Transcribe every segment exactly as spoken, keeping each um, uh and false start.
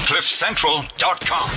cliff central dot com.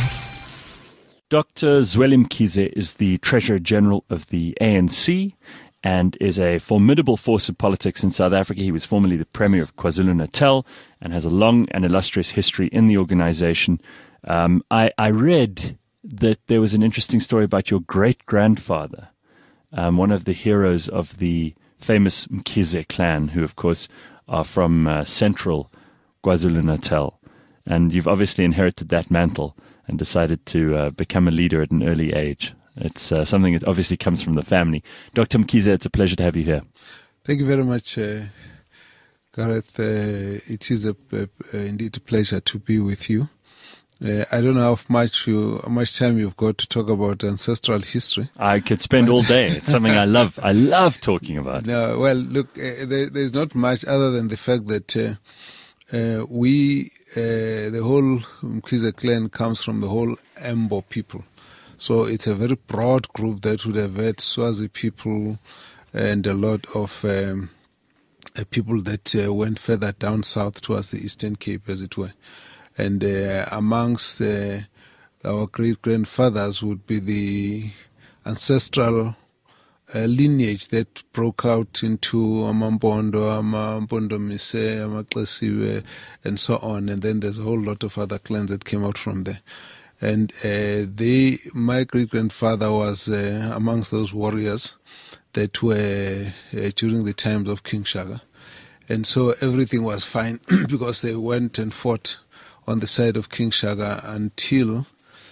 Doctor Zweli Mkhize is the Treasurer General of the A N C and is a formidable force of politics in South Africa. He was formerly the Premier of KwaZulu-Natal and has a long and illustrious history in the organization. Um, I, I read that there was an interesting story about your great-grandfather, um, one of the heroes of the famous Mkhize clan, who, of course, are from uh, central KwaZulu-Natal. And you've obviously inherited that mantle and decided to uh, become a leader at an early age. It's uh, something that obviously comes from the family. Doctor Mkhize, it's a pleasure to have you here. Thank you very much, uh, Gareth. Uh, it is a, a, a, indeed a pleasure to be with you. Uh, I don't know how much you, how much time you've got to talk about ancestral history. I could spend all day. It's something I love. I love talking about. No, well, look, uh, there, there's not much other than the fact that uh, uh, we, uh, the whole Mkhize clan comes from the whole Embo people. So it's a very broad group that would have had Swazi people and a lot of um, uh, people that uh, went further down south towards the Eastern Cape, as it were. And uh, amongst uh, our great-grandfathers would be the ancestral uh, lineage that broke out into Amambondo, Amambondo Mise, Amaklesiwe, and so on. And then there's a whole lot of other clans that came out from there. And uh, they, my great-grandfather was uh, amongst those warriors that were uh, during the times of King Shaka. And so everything was fine because they went and fought on the side of King Shaka until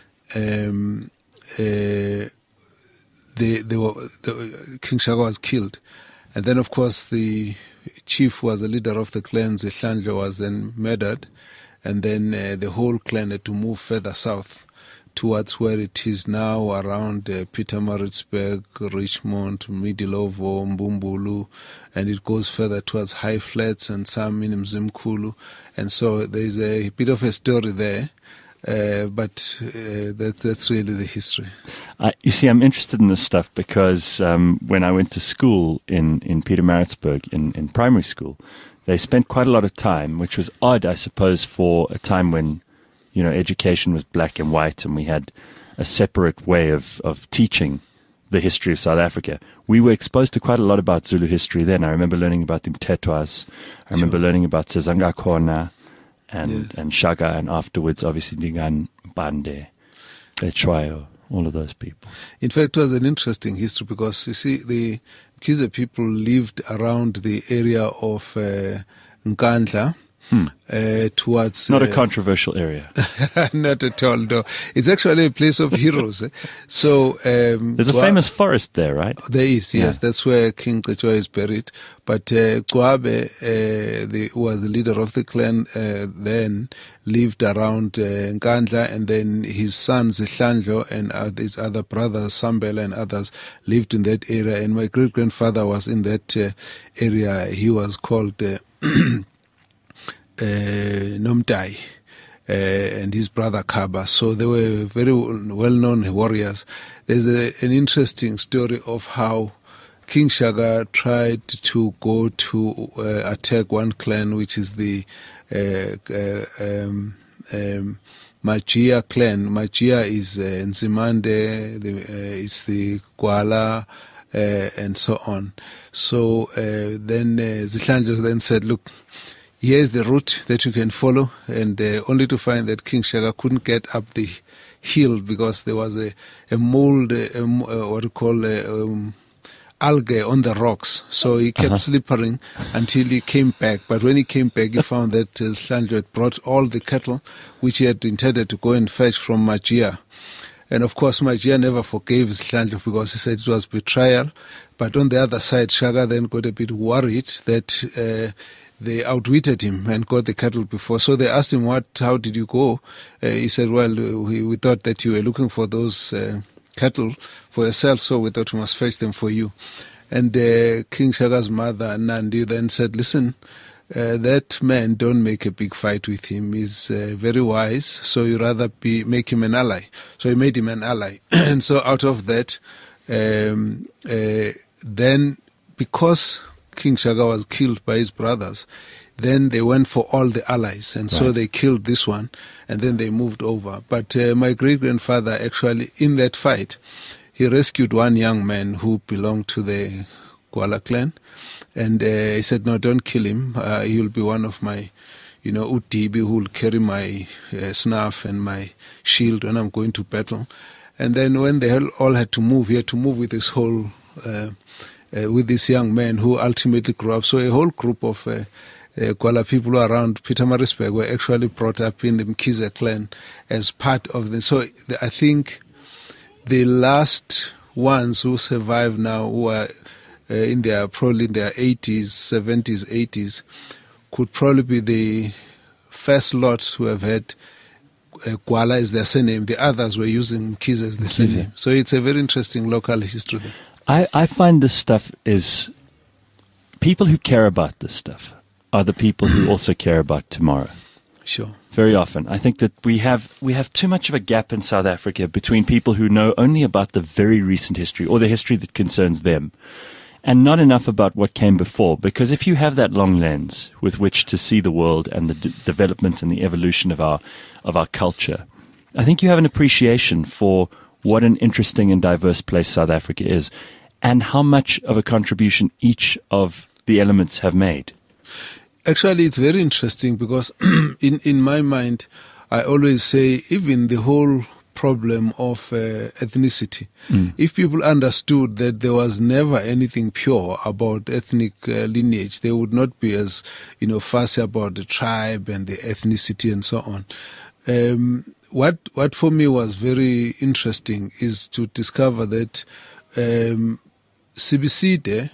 um, uh, they, they were, the, King Shaka was killed. And then, of course, the chief was the leader of the clans, Zihlandlo, was then murdered. And then uh, the whole clan had to move further south towards where it is now around uh, Pietermaritzburg, Richmond, Midilovo, Mbumbulu, and it goes further towards High Flats and some in Mzimkulu. And so there's a bit of a story there, uh, but uh, that, that's really the history. Uh, you see, I'm interested in this stuff because um, when I went to school in, in Pietermaritzburg, in, in primary school, they spent quite a lot of time, which was odd, I suppose, for a time when, you know, education was black and white and we had a separate way of, of teaching the history of South Africa. We were exposed to quite a lot about Zulu history then. I remember learning about the Mthethwas. I remember sure. learning about Sezangakona and, yes. and Shaka, and afterwards, obviously, Dingan, Bande, Letshwayo, all of those people. In fact, it was an interesting history because, you see, the Mkhize people lived around the area of uh, Nkandla, hmm. uh, towards... Not uh, a controversial area. Not at all, no. It's actually a place of heroes. eh? So um, There's a Gwa- famous forest there, right? There is, yes. Yeah. That's where King Cetshwayo is buried. But uh, Gwabe, uh, the, who was the leader of the clan uh, then, lived around uh, Nkandla, and then his son Zihlandlo and uh, his other brothers, Sambela and others, lived in that area. And my great-grandfather was in that uh, area. He was called uh, uh, Nomtai. Uh, and his brother Kaba. So they were very well-known warriors. There's a, an interesting story of how King Shaka tried to go to uh, attack one clan, which is the uh, uh, um, um, Majia clan. Majia is uh, Nzimande, the, uh, it's the Gwala, uh, and so on. So uh, then uh, Zihlandlo then said, look, here's the route that you can follow, and uh, only to find that King Shaka couldn't get up the hill because there was a, a mold, a, a, what you call a, um, algae on the rocks. So he kept uh-huh. slippering until he came back. But when he came back, he found that uh, Zihlandlo had brought all the cattle which he had intended to go and fetch from Majia. And of course, Majia never forgave Zihlandlo because he said it was betrayal. But on the other side, Shaka then got a bit worried that uh, they outwitted him and got the cattle before. So they asked him, "What? How did you go?" Uh, he said, "Well, we, we thought that you were looking for those uh, cattle for yourself, so we thought we must fetch them for you." And uh, King Shaka's mother, Nandi, then said, "Listen, uh, that man, don't make a big fight with him. He's uh, very wise, so you rather be make him an ally." So he made him an ally. And so out of that, um, uh, then because King Shaka was killed by his brothers, then they went for all the allies, and so Right. they killed this one, and then they moved over. But uh, my great-grandfather actually, in that fight, he rescued one young man who belonged to the Gwala clan, and uh, he said, no, don't kill him. Uh, he will be one of my, you know, Utibi, who will carry my uh, snuff and my shield when I'm going to battle. And then when they all had to move, he had to move with this whole, uh, uh, with this young man who ultimately grew up. So a whole group of uh, uh, Gwala people around Pietermaritzburg were actually brought up in the Mkhize clan as part of the. So the, I think the last ones who survive now, who are uh, in their probably in their eighties, seventies, eighties, could probably be the first lot who have had uh, Gwala as their surname. The others were using Mkhize as their Mkhize. surname. So it's a very interesting local history there. I, I find this stuff is people who care about this stuff are the people who also care about tomorrow. Sure. Very often. I think that we have we have too much of a gap in South Africa between people who know only about the very recent history or the history that concerns them and not enough about what came before. Because if you have that long lens with which to see the world and the d- development and the evolution of our of our culture, I think you have an appreciation for what an interesting and diverse place South Africa is and how much of a contribution each of the elements have made. Actually, it's very interesting because in, in my mind, I always say even the whole problem of uh, ethnicity, Mm. if people understood that there was never anything pure about ethnic uh, lineage, they would not be as, you know, fussy about the tribe and the ethnicity and so on. Um, what what for me was very interesting is to discover that um, Sibiside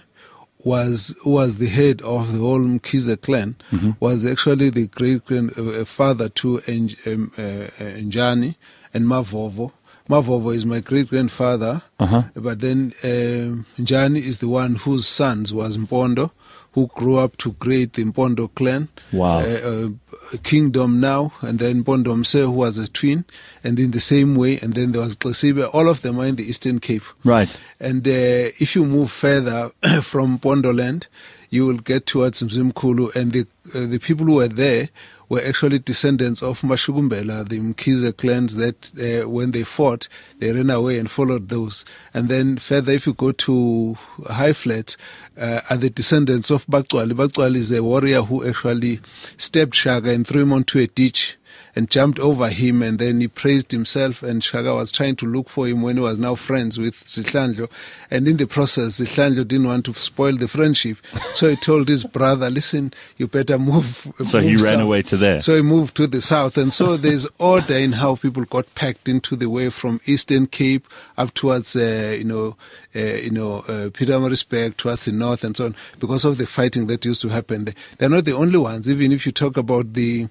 was was the head of the whole Mkhize clan, Mm-hmm. was actually the great grandfather to En- um, uh, uh, Njani and Mavovo. Mavovo is my great grandfather, Uh-huh. but then um, Njani is the one whose sons was Mpondo, who grew up to create the Mpondo clan. Wow. Uh, uh, kingdom now, and then Mpondo Mse, who was a twin, and in the same way, and then there was Klesibe. All of them are in the Eastern Cape. Right. And uh, if you move further from Pondoland, you will get towards Mzimkhulu, and the uh, the people who were there were actually descendants of Mashukumbela, the Mkhize clans that uh, when they fought, they ran away and followed those. And then further, if you go to High Flats, uh, are the descendants of Baqwali. Baqwali is a warrior who actually stabbed Shaka and threw him onto a ditch and jumped over him, and then he praised himself, and Shaka was trying to look for him when he was now friends with Zihlandlo, and in the process Zihlandlo didn't want to spoil the friendship, so he told his brother, listen, you better move. So move he ran south. away to there. So he moved to the south, and so there's order in how people got packed into the way from Eastern Cape up towards uh, you know uh, you know uh, Pietermaritzburg towards the north and so on, because of the fighting that used to happen there. They're not the only ones. Even if you talk about the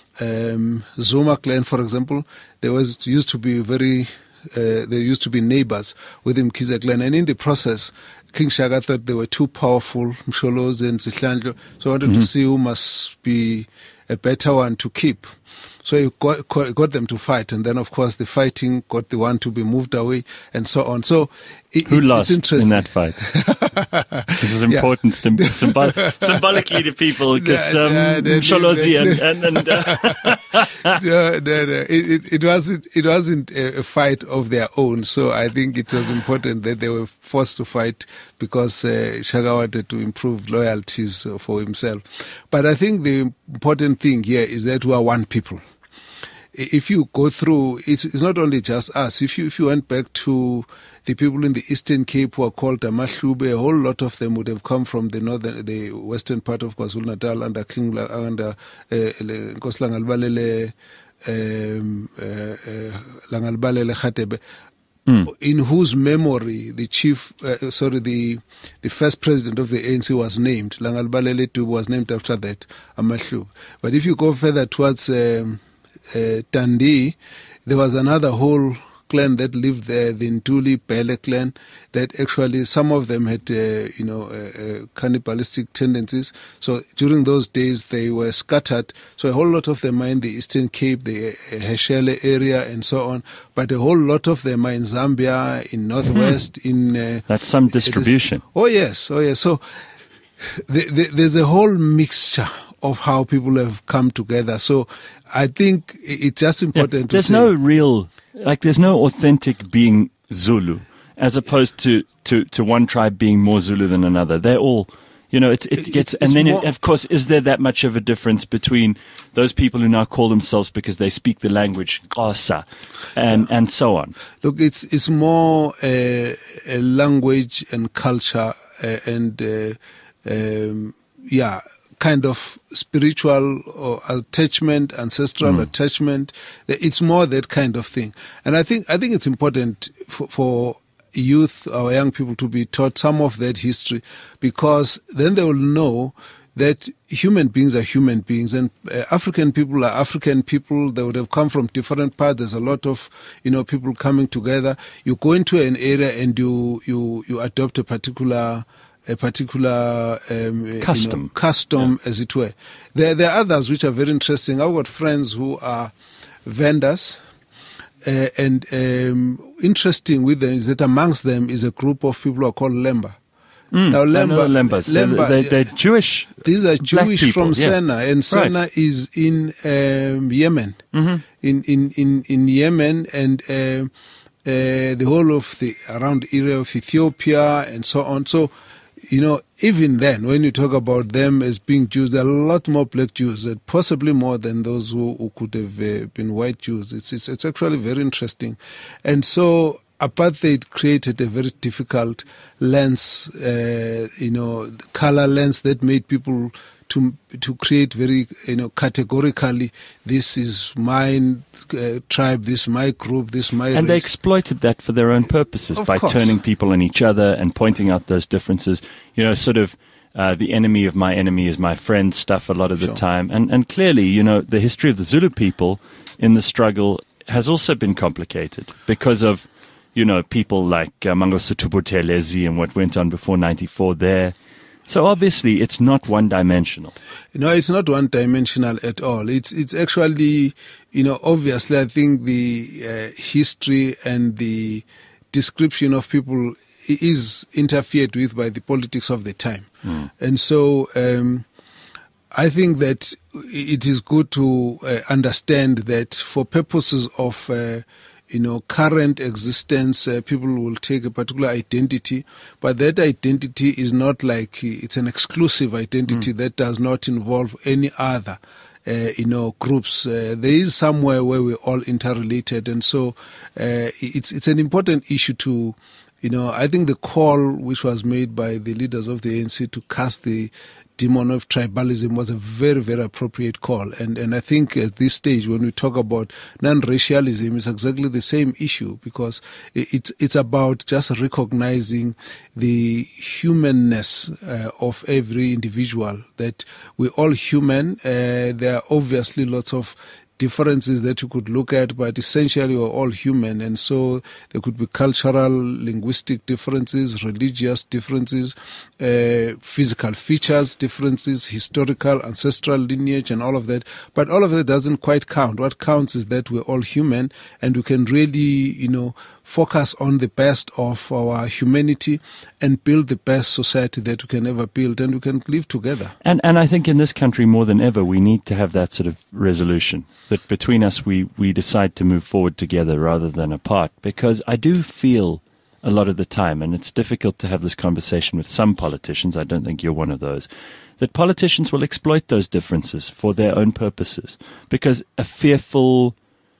Um, Zuma clan, for example, there was used to be very, uh, there used to be neighbors with the Mkhize clan, and in the process, King Shaka thought they were too powerful, Msholos and Zihlandlo, so wanted Mm-hmm. to see who must be a better one to keep. So he got, got them to fight, and then of course the fighting got the one to be moved away, and so on. So it, Who it's, lost it's interesting in that fight? This is important sym- symbol- symbolically to people because um, Yeah, yeah, Msholozi that's- and, and, and uh, no, no, no. It, it, it wasn't. It wasn't a, a fight of their own. So I think it was important that they were forced to fight because uh, Shaka wanted to improve loyalties for himself. But I think the important thing here is that we are one people. If you go through, it's, it's not only just us. If you if you went back to the people in the Eastern Cape who are called Amahlube, a whole lot of them would have come from the northern, the western part of KwaZulu-Natal under King, La- under uh, Nkosi Langalbalele, um, uh, uh, Langalbalele Khatebe, in whose memory the chief, uh, sorry, the the first president of the A N C was named. Langalbalele Tubu was named after that, Amahlube. But if you go further towards um, uh, Dundee, there was another whole clan that lived there, the Ntuli Pele clan, that actually some of them had, uh, you know, uh, uh, cannibalistic tendencies. So during those days they were scattered. So a whole lot of them are in the Eastern Cape, the uh, Heshele area and so on. But a whole lot of them are in Zambia, in Northwest, mm-hmm. in... Uh, that's some distribution. Oh yes, oh yes. So the, the, there's a whole mixture of how people have come together. So I think it's just important yeah, to there's say. There's no real, like there's no authentic being Zulu as opposed to, to, to one tribe being more Zulu than another. They're all, you know, it, it gets, it's and then more, it, of course, is there that much of a difference between those people who now call themselves because they speak the language Xhosa and, yeah. and so on? Look, it's, it's more a, a language and culture uh, and, uh, um, yeah, kind of spiritual or attachment, ancestral mm. attachment. It's more that kind of thing. And I think, I think it's important for, for youth, our young people, to be taught some of that history, because then they will know that human beings are human beings, and uh, African people are African people. They would have come from different parts. There's a lot of, you know, people coming together. You go into an area and you you you adopt a particular a particular um, custom, you know, custom yeah. as it were. There there are others which are very interesting. I've got friends who are vendors. Uh, and um, interesting with them is that amongst them is a group of people who are called Lemba. Mm, now, Lemba, Lembas. Lemba they're, they're, they're Jewish. These are Jewish people, from yeah. Sena, and Sena right. is in um, Yemen. Mm-hmm. In, in, in, in Yemen, and uh, uh, the whole of the around area of Ethiopia and so on. So, you know, even then, when you talk about them as being Jews, there are a lot more black Jews, possibly more than those who, who could have uh, been white Jews. It's, it's it's actually very interesting. And so apartheid created a very difficult lens, uh, you know, color lens that made people to to create very, you know, categorically, this is my uh, tribe, this is my group, this is my and race. They exploited that for their own purposes of by course. turning people on each other and pointing out those differences. You know, sort of uh, the enemy of my enemy is my friend stuff a lot of the Sure. time. And and clearly, you know, the history of the Zulu people in the struggle has also been complicated because of, you know, people like uh, Mangosuthu Buthelezi and what went on before ninety-four there. So obviously, it's not one-dimensional. No, it's not one-dimensional at all. It's it's actually, you know, obviously, I think the uh, history and the description of people is interfered with by the politics of the time. Mm. And so um, I think that it is good to uh, understand that for purposes of uh, you know, current existence, uh, people will take a particular identity, but that identity is not like, it's an exclusive identity mm. that does not involve any other, uh, you know, groups. Uh, there is somewhere where we're all interrelated, and so uh, it's it's an important issue to, you know, I think the call which was made by the leaders of the A N C to cast the demon of tribalism was a very, very appropriate call. And and I think at this stage, when we talk about non-racialism, it's exactly the same issue, because it's it's about just recognizing the humanness uh, of every individual, that we're all human. Uh, there are obviously lots of differences that you could look at, but essentially we're all human. And so there could be cultural, linguistic differences, religious differences, uh, physical features differences, historical, ancestral lineage, and all of that. But all of that doesn't quite count. What counts is that we're all human, and we can really, you know, focus on the best of our humanity and build the best society that we can ever build, and we can live together. And and I think in this country more than ever, we need to have that sort of resolution, that between us we, we decide to move forward together rather than apart, because I do feel a lot of the time, and it's difficult to have this conversation with some politicians, I don't think you're one of those, that politicians will exploit those differences for their own purposes, because a fearful,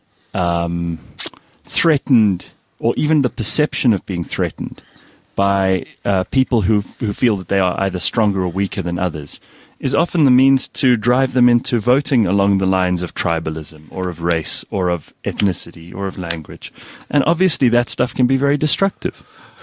um, threatened, or even the perception of being threatened by uh, people who who feel that they are either stronger or weaker than others is often the means to drive them into voting along the lines of tribalism or of race or of ethnicity or of language. And obviously that stuff can be very destructive.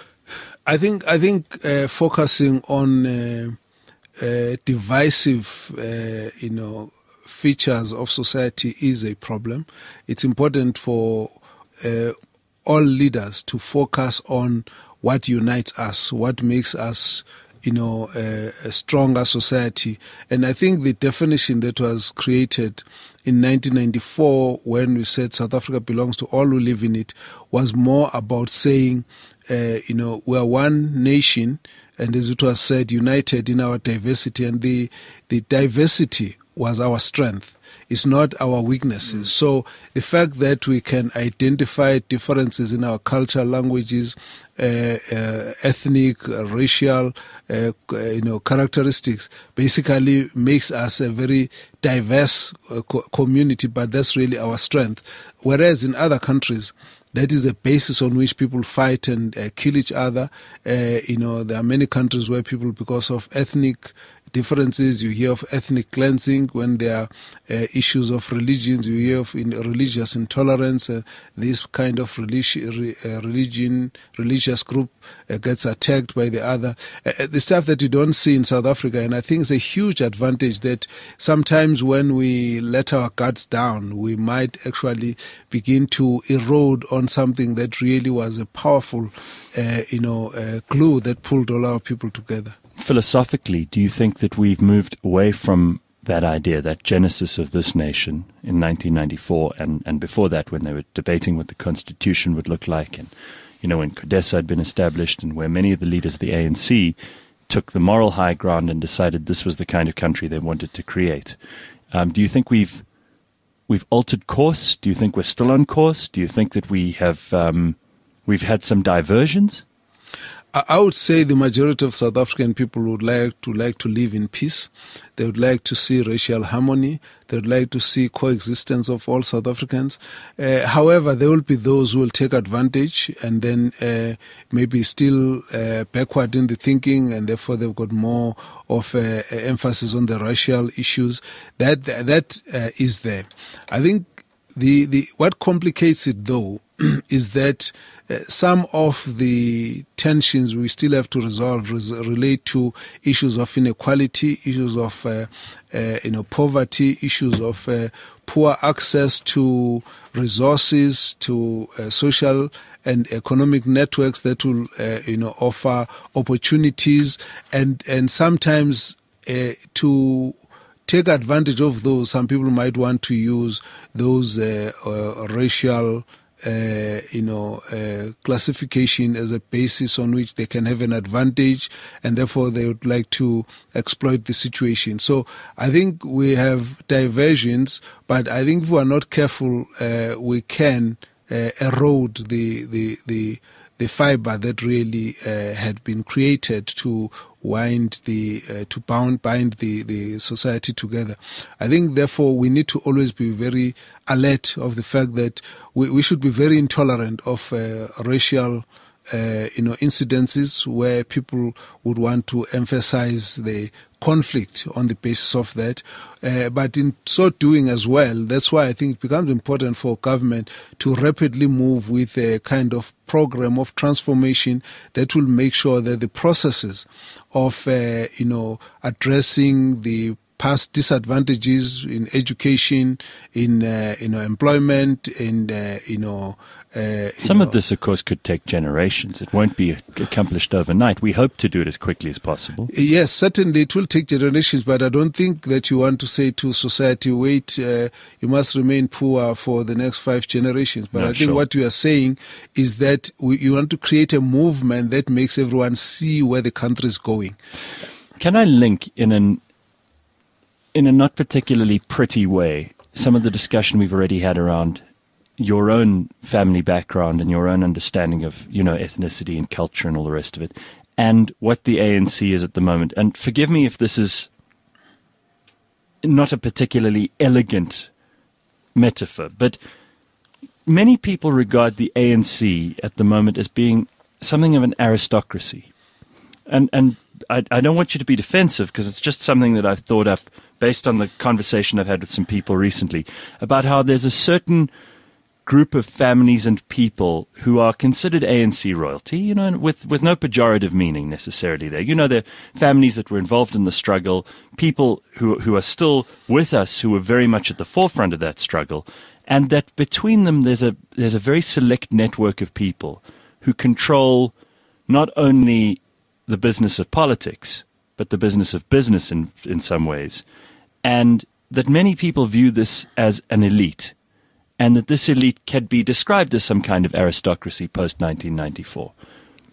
I think I think uh, focusing on uh, uh, divisive, uh, you know, features of society is a problem. It's important for uh, all leaders to focus on what unites us, what makes us, you know, a, a stronger society. And I think the definition that was created in nineteen ninety-four, when we said South Africa belongs to all who live in it, was more about saying, uh, you know, we are one nation, and as it was said, united in our diversity. And the the diversity was our strength. It's not our weaknesses. Mm. So the fact that we can identify differences in our culture, languages, uh, uh, ethnic, uh, racial, uh, you know, characteristics basically makes us a very diverse uh, co- community. But that's really our strength. Whereas in other countries, that is a basis on which people fight and uh, kill each other. Uh, you know, there are many countries where people, because of ethnic differences, you hear of ethnic cleansing. When there are uh, issues of religions, you hear of in religious intolerance. Uh, this kind of religi- uh, religion, religious group uh, gets attacked by the other. Uh, the stuff that you don't see in South Africa, and I think it's a huge advantage that sometimes when we let our guards down, we might actually begin to erode on something that really was a powerful, uh, you know, uh, glue that pulled all our people together. Philosophically, do you think that we've moved away from that idea, that genesis of this nation in nineteen ninety-four and, and before that, when they were debating what the Constitution would look like, and, you know, when CODESA had been established and where many of the leaders of the A N C took the moral high ground and decided this was the kind of country they wanted to create? Um, do you think we've we've altered course? Do you think we're still on course? Do you think that we have um, we've had some diversions? I would say the majority of South African people would like to like to live in peace. They would like to see racial harmony. They would like to see coexistence of all South Africans. Uh, however, there will be those who will take advantage and then uh, maybe still uh, backward in the thinking, and therefore they've got more of uh, emphasis on the racial issues. That that uh, is there. I think the the what complicates it though is that uh, some of the tensions we still have to resolve res- relate to issues of inequality, issues of uh, uh, you know poverty, issues of uh, poor access to resources, to uh, social and economic networks that will uh, you know offer opportunities, and and sometimes uh, to take advantage of those, some people might want to use those uh, uh, racial Uh, you know, uh, classification as a basis on which they can have an advantage, and therefore they would like to exploit the situation. So I think we have diversions, but I think if we are not careful, uh, we can uh, erode the the the the fiber that really uh, had been created to wind the uh, to bound bind the the society together. I think therefore we need to always be very alert of the fact that we, we should be very intolerant of uh, racial uh, you know incidences where people would want to emphasize the conflict on the basis of that. Uh, but in so doing as well, that's why I think it becomes important for government to rapidly move with a kind of program of transformation that will make sure that the processes of, uh, you know, addressing the past disadvantages in education, in, uh, you know, employment, in, uh, you know, Uh, Some know. of this, of course, could take generations. It won't be accomplished overnight. We hope to do it as quickly as possible. Yes, certainly it will take generations, but I don't think that you want to say to society, wait, uh, you must remain poor for the next five generations. But No, I think sure. what you are saying is that we, you want to create a movement that makes everyone see where the country is going. Can I link in an in a not particularly pretty way some of the discussion we've already had around your own family background and your own understanding of, you know, ethnicity and culture and all the rest of it, and what the A N C is at the moment? And forgive me if this is not a particularly elegant metaphor, but many people regard the A N C at the moment as being something of an aristocracy. And and I, I don't want you to be defensive, because it's just something that I've thought up based on the conversation I've had with some people recently about how there's a certain group of families and people who are considered A N C royalty, you know, with, with no pejorative meaning necessarily there. You know, they're families that were involved in the struggle, people who who are still with us, who were very much at the forefront of that struggle, and that between them there's a there's a very select network of people who control not only the business of politics, but the business of business in in some ways, and that many people view this as an elite, and that this elite can be described as some kind of aristocracy post nineteen ninety-four.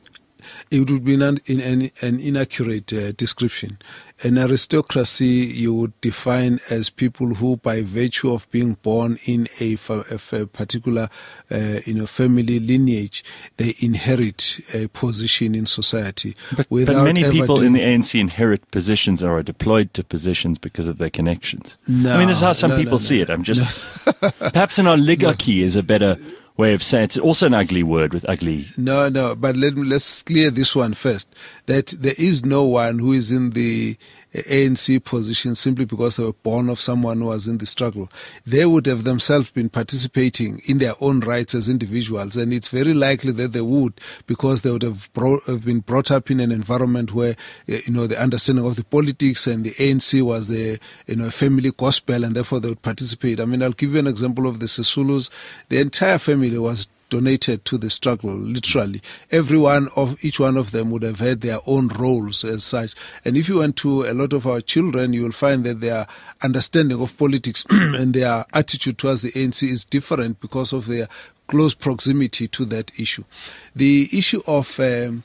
it would be an, in, an, an inaccurate uh, description. An aristocracy you would define as people who, by virtue of being born in a, a particular, uh, you know, family lineage, they inherit a position in society. But, but many people doing... in the A N C inherit positions or are deployed to positions because of their connections. No, I mean, this is how some no, people no, see no, it. I'm just no. Perhaps an oligarchy no. is a better way of saying it. It's also an ugly word with ugly. No, no, but let, let's clear this one first. That there is no one who is in the A N C position simply because they were born of someone who was in the struggle. They would have themselves been participating in their own rights as individuals, and it's very likely that they would, because they would have, brought, have been brought up in an environment where, you know, the understanding of the politics and the A N C was the, you know, family gospel, and therefore they would participate. I mean, I'll give you an example of the Sesulus. The entire family was donated to the struggle, literally. Every one of each one of them would have had their own roles as such. And if you went to a lot of our children, you will find that their understanding of politics and their attitude towards the A N C is different because of their close proximity to that issue. The issue of um,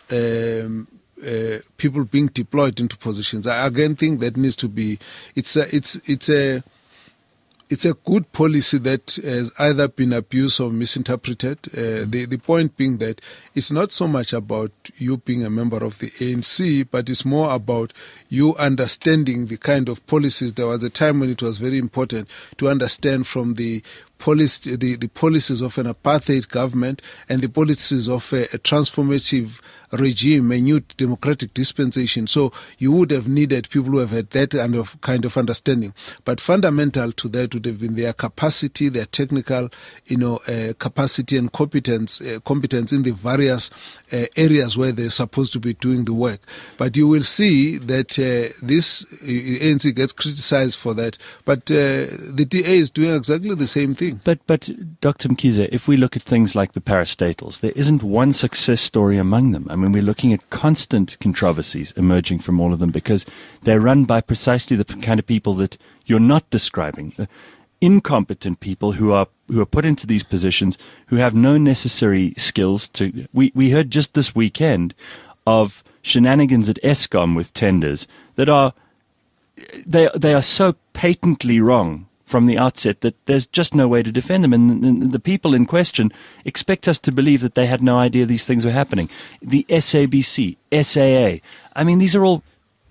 um, uh, people being deployed into positions, I again think that needs to be. It's a, it's it's a. It's a good policy that has either been abused or misinterpreted. Uh, the, the point being that it's not so much about you being a member of the A N C, but it's more about you understanding the kind of policies. There was a time when it was very important to understand from the policy, the, the policies of an apartheid government and the policies of a, a transformative regime, a new democratic dispensation. So you would have needed people who have had that kind of, kind of understanding. But fundamental to that would have been their capacity, their technical, you know, uh, capacity and competence, uh, competence in the various uh, areas where they're supposed to be doing the work. But you will see that uh, this uh, A N C gets criticized for that. But uh, the D A is doing exactly the same thing. But, but Doctor Mkhize, if we look at things like the parastatals, there isn't one success story among them. I mean, we're looking at constant controversies emerging from all of them because they're run by precisely the kind of people that you're not describing. Uh, incompetent people who are who are put into these positions who have no necessary skills to. We, we heard just this weekend of shenanigans at Eskom with tenders that are they they are so patently wrong from the outset that there's just no way to defend them. And, and the people in question expect us to believe that they had no idea these things were happening. The S A B C, S A A, I mean, these are all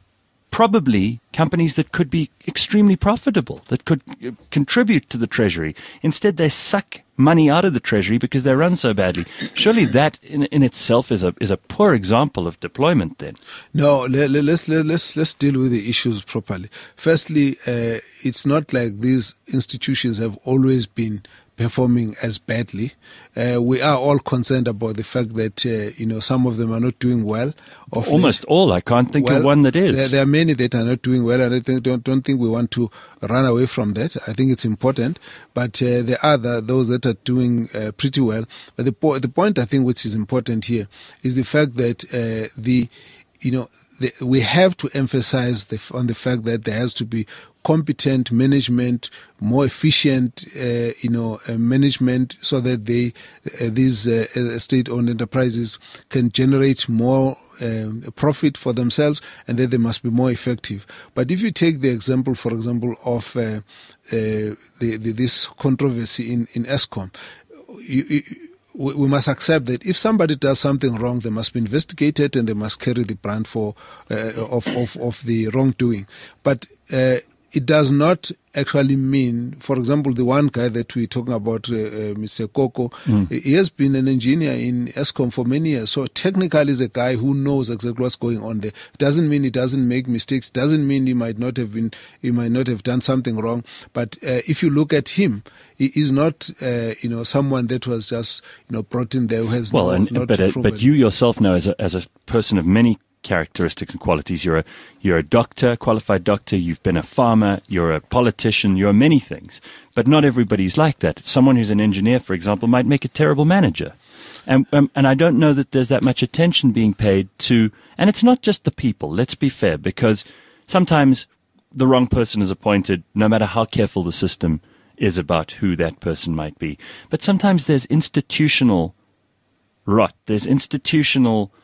probably companies that could be extremely profitable, that could uh, contribute to the treasury. Instead, they suck money out of the treasury because they run so badly. Surely that in, in itself is a is a poor example of deployment then. No, let, let's let, let's let's deal with the issues properly. Firstly, uh, it's not like these institutions have always been performing as badly. Uh, we are all concerned about the fact that uh, you know some of them are not doing well. Almost least, all. I can't think well, of one that is. There, there are many that are not doing well, and I think, don't don't think we want to run away from that. I think it's important, but uh, there are the, those that are doing uh, pretty well. But the po- the point I think which is important here is the fact that uh, the you know the, we have to emphasize the, on the fact that there has to be competent management, more efficient, uh, you know, uh, management, so that they, uh, these uh, state-owned enterprises can generate more um, profit for themselves, and that they must be more effective. But if you take the example, for example, of uh, uh, the, the, this controversy in in Eskom, you, you, we must accept that if somebody does something wrong, they must be investigated and they must carry the brunt for uh, of, of of the wrongdoing. But uh, it does not actually mean, for example, the one guy that we're talking about, uh, uh, Mister Koko, mm. he has been an engineer in Eskom for many years. So technically he's a guy who knows exactly what's going on there. It doesn't mean he doesn't make mistakes. Doesn't mean he might not have been, he might not have done something wrong. But uh, if you look at him, he is not, uh, you know, someone that was just, you know, brought in there who has well, no, and, not but uh, proven. but you yourself know, as a as a person of many characteristics and qualities. You're a you're a doctor, qualified doctor. You've been a farmer. You're a politician. You're many things. But not everybody's like that. Someone who's an engineer, for example, might make a terrible manager. And um, and I don't know that there's that much attention being paid to. And it's not just the people. Let's be fair, because sometimes the wrong person is appointed, no matter how careful the system is about who that person might be. But sometimes there's institutional rot. There's institutional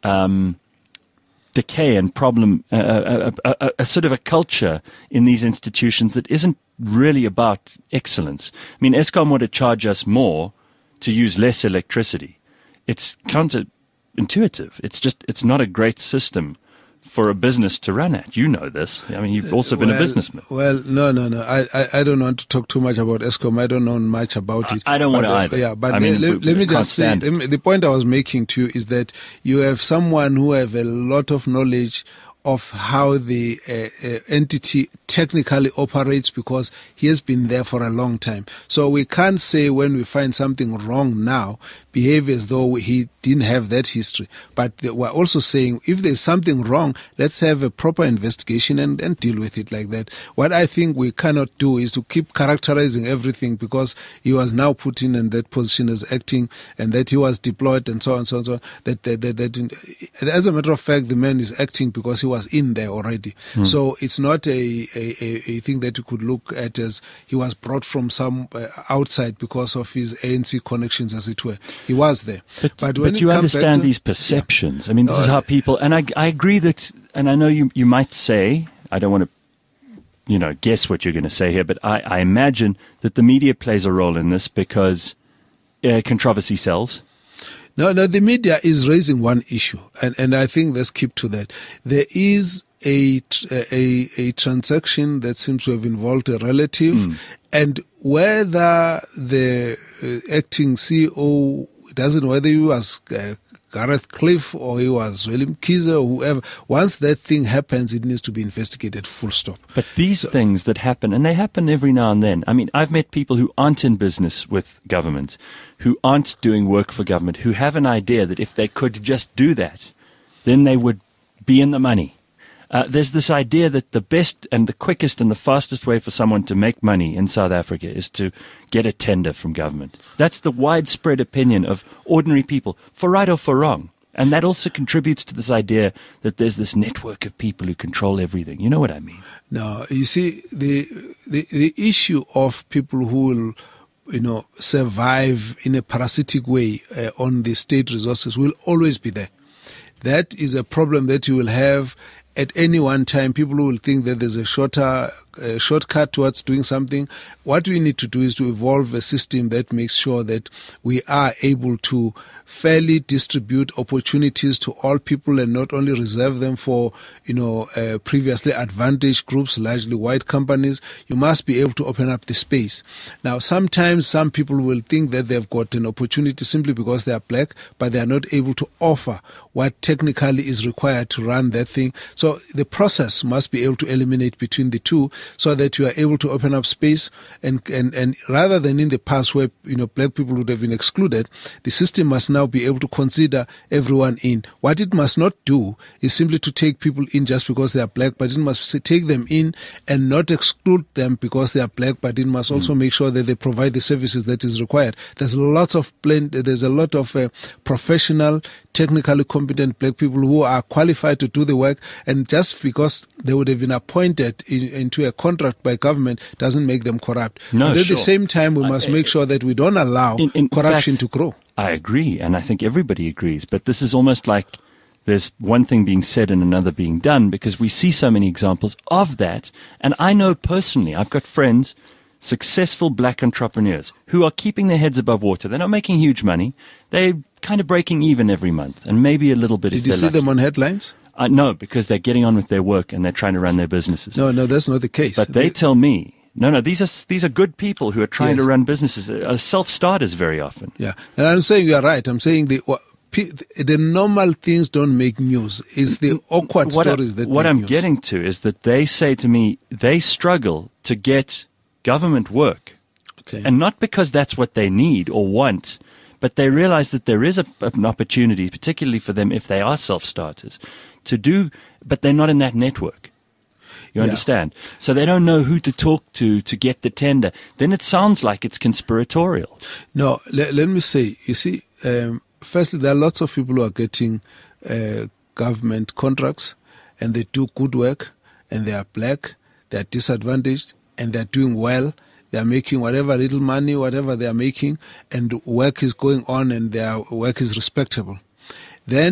um, decay and problem, uh, a, a, a, a sort of a culture in these institutions that isn't really about excellence. I mean, Eskom want to charge us more to use less electricity. It's counterintuitive. It's just, it's not a great system for a business to run at. You know this. I mean, you've also been well, a businessman. Well, no, no, no. I, I, I don't want to talk too much about Eskom. I don't know much about it. I don't but, want to uh, either. Yeah, but I mean, let, we, let we me just say, let me, the point I was making to you is that you have someone who have a lot of knowledge of how the uh, uh, entity technically operates, because he has been there for a long time. So we can't say when we find something wrong now, behave as though he didn't have that history. But we're also saying if there's something wrong, let's have a proper investigation and, and deal with it like that. What I think we cannot do is to keep characterizing everything because he was now put in, in that position as acting, and that he was deployed and so on and so on. So on. That, that, that, that, as a matter of fact, the man is acting because he was in there already. Hmm. So it's not a, a, a thing that you could look at as he was brought from some uh, outside because of his A N C connections, as it were. He was there. But, but, when but it you comes understand back to, these perceptions. Yeah. I mean, this no, is how people, and I, I agree that, and I know you, you might say, I don't want to, you know, guess what you're going to say here, but I, I imagine that the media plays a role in this because uh, controversy sells. No, no, the media is raising one issue, and, and I think let's keep to that. There is a, a, a transaction that seems to have involved a relative, mm. and whether the uh, acting C E O, doesn't know whether he was uh, Gareth Cliff or he was Zweli Mkhize or whoever, once that thing happens, it needs to be investigated, full stop. But these so, things that happen, and they happen every now and then. I mean, I've met people who aren't in business with government, who aren't doing work for government, who have an idea that if they could just do that, then they would be in the money. Uh, there's this idea that the best and the quickest and the fastest way for someone to make money in South Africa is to get a tender from government. That's the widespread opinion of ordinary people, for right or for wrong. And that also contributes to this idea that there's this network of people who control everything. You know what I mean? No, you see, the the, the issue of people who will, you know, survive in a parasitic way uh, on the state resources will always be there. That is a problem that you will have at any one time. People will think that there's a shorter uh, shortcut towards doing something. What we need to do is to evolve a system that makes sure that we are able to fairly distribute opportunities to all people and not only reserve them for, you know, uh, previously advantaged groups, largely white companies. You must be able to open up the space. Now, sometimes some people will think that they've got an opportunity simply because they are black, but they are not able to offer what technically is required to run that thing. So the process must be able to eliminate between the two so that you are able to open up space, and, and, and rather than in the past where, you know, black people would have been excluded, the system must now be able to consider everyone in. What it must not do is simply to take people in just because they are black, but it must take them in and not exclude them because they are black, but it must also mm. make sure that they provide the services that is required. There's lots of blend, there's a lot of uh, professional, technically competent black people who are qualified to do the work, and just because they would have been appointed in, into a contract by government doesn't make them corrupt. No, but at sure. the same time, we must uh, make sure that we don't allow in, in corruption fact, to grow. I agree, and I think everybody agrees, but this is almost like there's one thing being said and another being done, because we see so many examples of that. And I know personally, I've got friends, successful black entrepreneurs, who are keeping their heads above water. They're not making huge money. They're kind of breaking even every month, and maybe a little bit Did if you they're see lucky. them on headlines? Uh, no, because they're getting on with their work and they're trying to run their businesses. No, no, that's not the case. But they, they tell me, no, no, these are these are good people who are trying yes. to run businesses. Uh, self-starters very often. Yeah, and I'm saying you are right. I'm saying the the normal things don't make news. It's the awkward what stories I, that What make I'm news. getting to is that they say to me they struggle to get government work. Okay. And not because that's what they need or want, but they realize that there is a, an opportunity, particularly for them if they are self-starters, to do, but they're not in that network. You yeah. understand? So they don't know who to talk to to get the tender. Then it sounds like it's conspiratorial. No, let, let me say, you see, um, firstly, there are lots of people who are getting uh, government contracts, and they do good work, and they are black, they are disadvantaged, and they are doing well. They are making whatever little money, whatever they are making, and work is going on, and their work is respectable. Then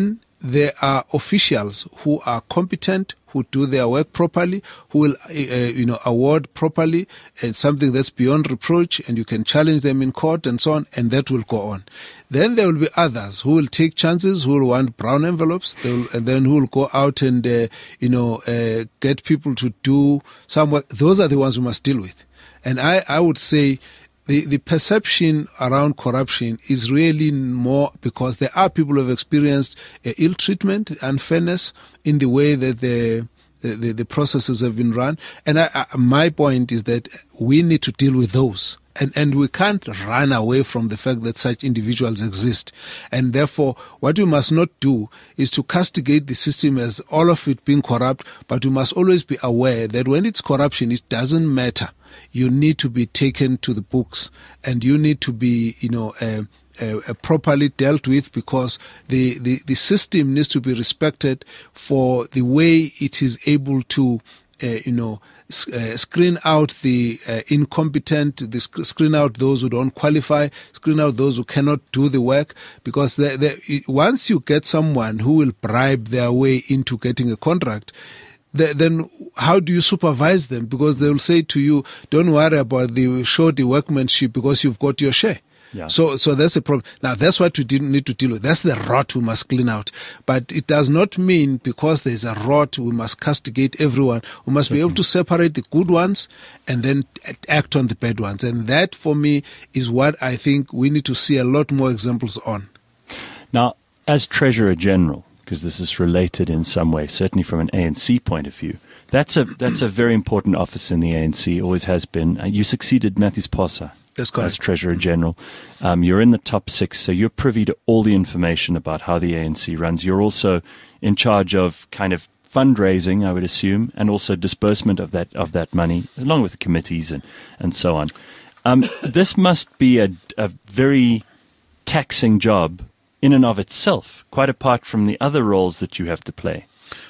there are officials who are competent, who do their work properly, who will, uh, you know, award properly, and something that's beyond reproach, and you can challenge them in court and so on, and that will go on. Then there will be others who will take chances, who will want brown envelopes, they will, and then who will go out and, uh, you know, uh, get people to do some work. Those are the ones we must deal with. And I, I would say the, the perception around corruption is really more because there are people who have experienced uh, ill treatment, unfairness in the way that the the, the processes have been run. And I, I, my point is that we need to deal with those. And, and we can't run away from the fact that such individuals exist. And therefore, what we must not do is to castigate the system as all of it being corrupt, but we must always be aware that when it's corruption, it doesn't matter. You need to be taken to the books, and you need to be, you know, uh, uh, uh, properly dealt with, because the, the, the system needs to be respected for the way it is able to, uh, you know, Uh, screen out the uh, incompetent, the sc- screen out those who don't qualify, screen out those who cannot do the work, because they, they, once you get someone who will bribe their way into getting a contract, they, then how do you supervise them? Because they will say to you, don't worry about the shoddy workmanship because you've got your share. Yeah. So, so that's a problem. Now, that's what we need to deal with. That's the rot we must clean out. But it does not mean because there's a rot, we must castigate everyone. We must be able to separate the good ones and then act on the bad ones. And that, for me, is what I think we need to see a lot more examples on. Now, as Treasurer General, because this is related in some way, certainly from an A N C point of view, that's a that's a very important office in the A N C, always has been. Uh, you succeeded Matthew Siphosa. That's correct. As Treasurer General. Um, you're in the top six, so you're privy to all the information about how the A N C runs. You're also in charge of kind of fundraising, I would assume, and also disbursement of that of that money, along with the committees and, and so on. Um, this must be a, a very taxing job in and of itself, quite apart from the other roles that you have to play.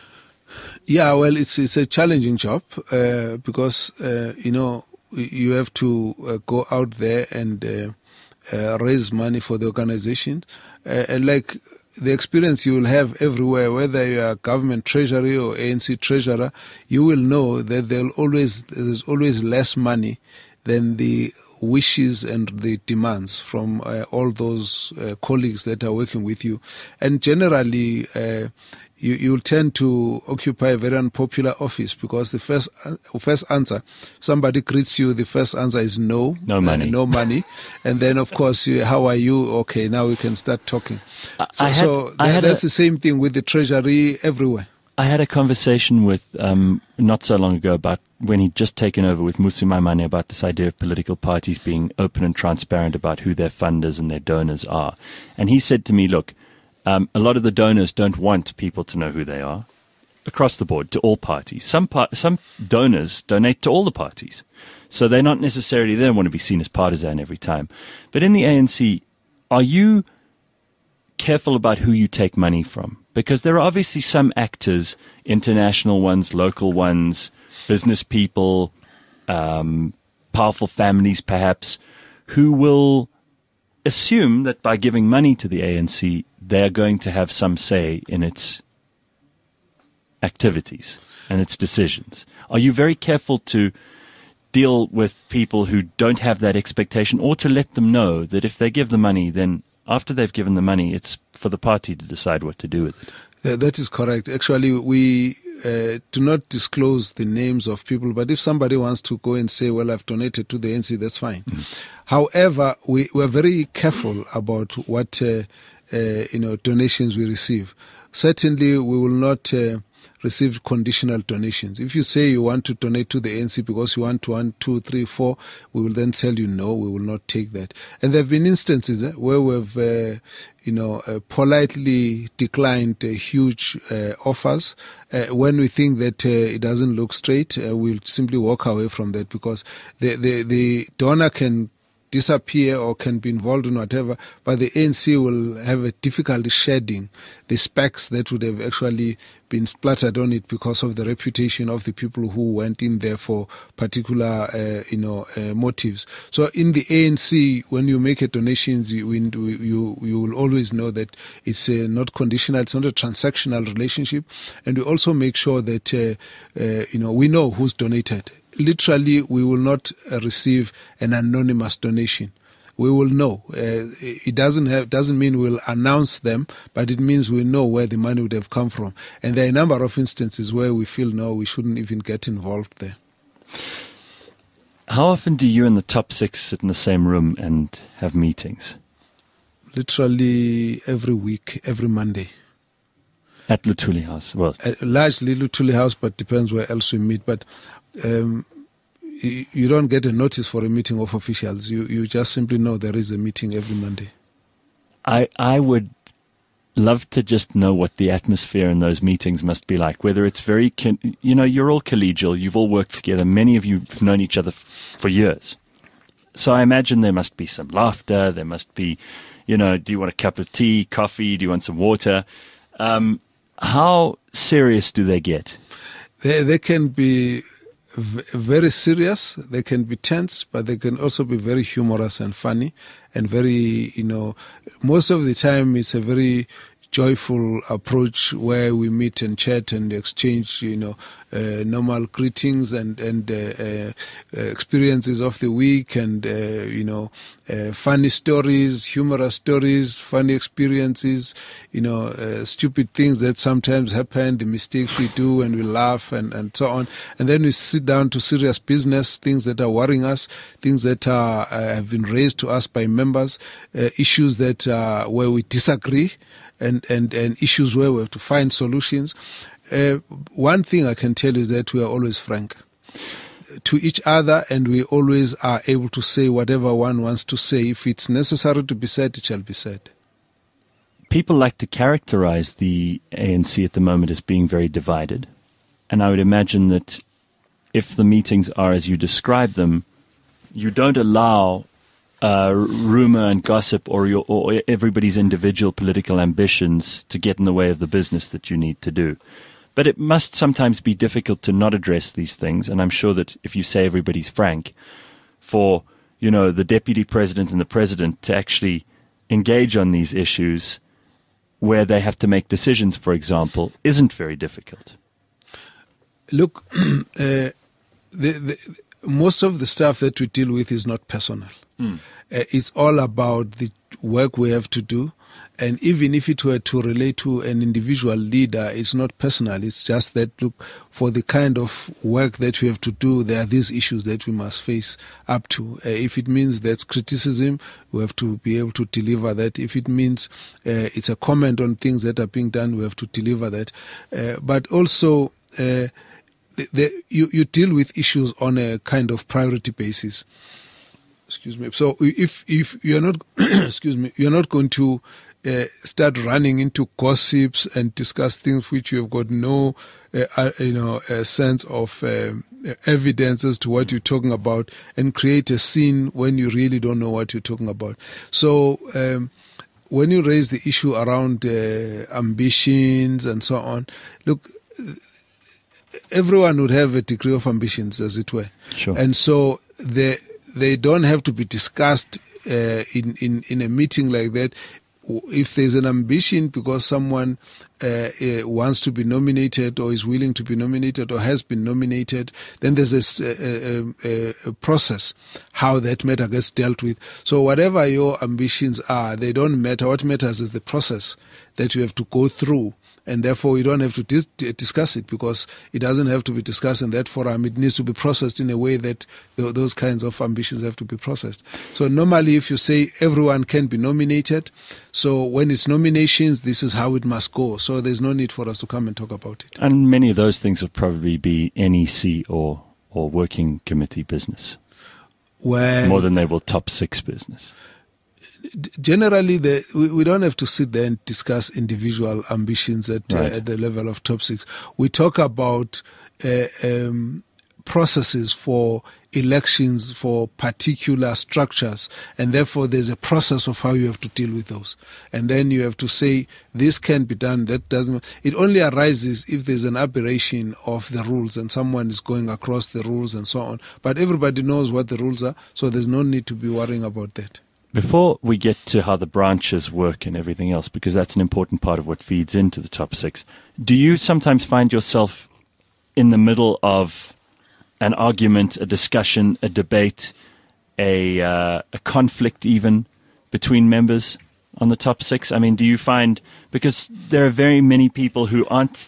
Yeah, well, it's it's a challenging job uh, because, uh, you know, you have to uh, go out there and uh, uh, raise money for the organization. Uh, and like the experience you will have everywhere, whether you are government treasury or A N C treasurer, you will know that there'll always, there's always less money than the wishes and the demands from uh, all those uh, colleagues that are working with you. And generally, uh, You, you'll tend to occupy a very unpopular office because the first uh, first answer, somebody greets you, the first answer is no. No money. Uh, no money. And then, of course, you, how are you? Okay, now we can start talking. I, so I had, so I that, had that's a, the same thing with the treasury everywhere. I had a conversation with, um, not so long ago, about when he'd just taken over with Mmusi Maimane about this idea of political parties being open and transparent about who their funders and their donors are. And he said to me, look, Um, a lot of the donors don't want people to know who they are, across the board, to all parties. Some par- some donors donate to all the parties. So they're not necessarily, they don't want to be seen as partisan every time. But in the A N C, are you careful about who you take money from? Because there are obviously some actors, international ones, local ones, business people, um, powerful families perhaps, who will assume that by giving money to the A N C, they're going to have some say in its activities and its decisions. Are you very careful to deal with people who don't have that expectation, or to let them know that if they give the money, then after they've given the money, it's for the party to decide what to do with it? Uh, that is correct. Actually, we uh, do not disclose the names of people, but if somebody wants to go and say, well, I've donated to the A N C, that's fine. Mm. However, we, we're very careful about what uh, uh, you know donations we receive. Certainly, we will not uh, receive conditional donations. If you say you want to donate to the A N C because you want one, two, three, four, we will then tell you no, we will not take that. And there have been instances eh, where we've uh, you know, uh, politely declined uh, huge uh, offers. Uh, when we think that uh, it doesn't look straight, uh, we'll simply walk away from that, because the, the, the donor can disappear or can be involved in whatever, but the A N C will have a difficulty shedding the specs that would have actually been splattered on it because of the reputation of the people who went in there for particular, uh, you know, uh, motives. So in the A N C, when you make a donations, you you you will always know that it's uh, not conditional, it's not a transactional relationship, and we also make sure that uh, uh, you know we know who's donated. Literally, we will not uh, receive an anonymous donation. We will know. Uh, it doesn't have doesn't mean we'll announce them, but it means we know where the money would have come from. And there are a number of instances where we feel no, we shouldn't even get involved there. How often do you and the top six sit in the same room and have meetings? Literally every week, every Monday. At Luthuli House? Well, uh, largely Luthuli House, but depends where else we meet. But um, you, you don't get a notice for a meeting of officials. You you just simply know there is a meeting every Monday. I I would love to just know what the atmosphere in those meetings must be like. Whether it's very, you know, you're all collegial, you've all worked together. Many of you have known each other f- for years. So I imagine there must be some laughter. There must be, you know, do you want a cup of tea, coffee? Do you want some water? Um, how serious do they get? They they can be v- very serious. They can be tense, but they can also be very humorous and funny, and very, you know, most of the time it's a very joyful approach where we meet and chat and exchange, you know, uh, normal greetings and and uh, uh, experiences of the week, and uh, you know, uh, funny stories, humorous stories, funny experiences, you know, uh, stupid things that sometimes happen, the mistakes we do, and we laugh and and so on, and then we sit down to serious business, things that are worrying us, things that are uh, have been raised to us by members, uh, issues that uh, where we disagree. And, and, and issues where we have to find solutions. Uh, one thing I can tell you is that we are always frank to each other, and we always are able to say whatever one wants to say. If it's necessary to be said, it shall be said. People like to characterize the A N C at the moment as being very divided. And I would imagine that if the meetings are as you describe them, you don't allow Uh, rumor and gossip or, your, or everybody's individual political ambitions to get in the way of the business that you need to do. But it must sometimes be difficult to not address these things, and I'm sure that if you say everybody's frank, for, you know, the deputy president and the president to actually engage on these issues where they have to make decisions, for example, isn't very difficult. Look, uh, the, the, most of the stuff that we deal with is not personal. Mm. Uh, it's all about the work we have to do. And even if it were to relate to an individual leader, it's not personal. It's just that, look, for the kind of work that we have to do, there are these issues that we must face up to. Uh, if it means that's criticism, we have to be able to deliver that. If it means uh, it's a comment on things that are being done, we have to deliver that. Uh, but also, uh, the, the, you, you deal with issues on a kind of priority basis. Excuse me. So if if you're not, excuse me, you're not going to uh, start running into gossips and discuss things which you have got no, uh, uh, you know, a sense of uh, evidence as to what you're talking about, and create a scene when you really don't know what you're talking about. So um, when you raise the issue around uh, ambitions and so on, look, everyone would have a degree of ambitions, as it were. Sure. And so the They don't have to be discussed uh, in, in, in a meeting like that. If there's an ambition because someone uh, uh, wants to be nominated or is willing to be nominated or has been nominated, then there's a, a, a, a process how that matter gets dealt with. So whatever your ambitions are, they don't matter. What matters is the process that you have to go through. And therefore, you don't have to dis- discuss it because it doesn't have to be discussed in that forum. It needs to be processed in a way that th- those kinds of ambitions have to be processed. So normally, if you say everyone can be nominated, so when it's nominations, this is how it must go. So there's no need for us to come and talk about it. And many of those things would probably be N E C or, or working committee business, when more than they will top six business. Generally, the, we, we don't have to sit there and discuss individual ambitions at, right. uh, at the level of top six. We talk about uh, um, processes for elections for particular structures, and therefore there's a process of how you have to deal with those. And then you have to say, this can be done, that doesn't. It only arises if there's an aberration of the rules and someone is going across the rules and so on. But everybody knows what the rules are, so there's no need to be worrying about that. Before we get to how the branches work and everything else, because that's an important part of what feeds into the top six, do you sometimes find yourself in the middle of an argument, a discussion, a debate, a uh, a conflict even between members on the top six? I mean, do you find, because there are very many people who aren't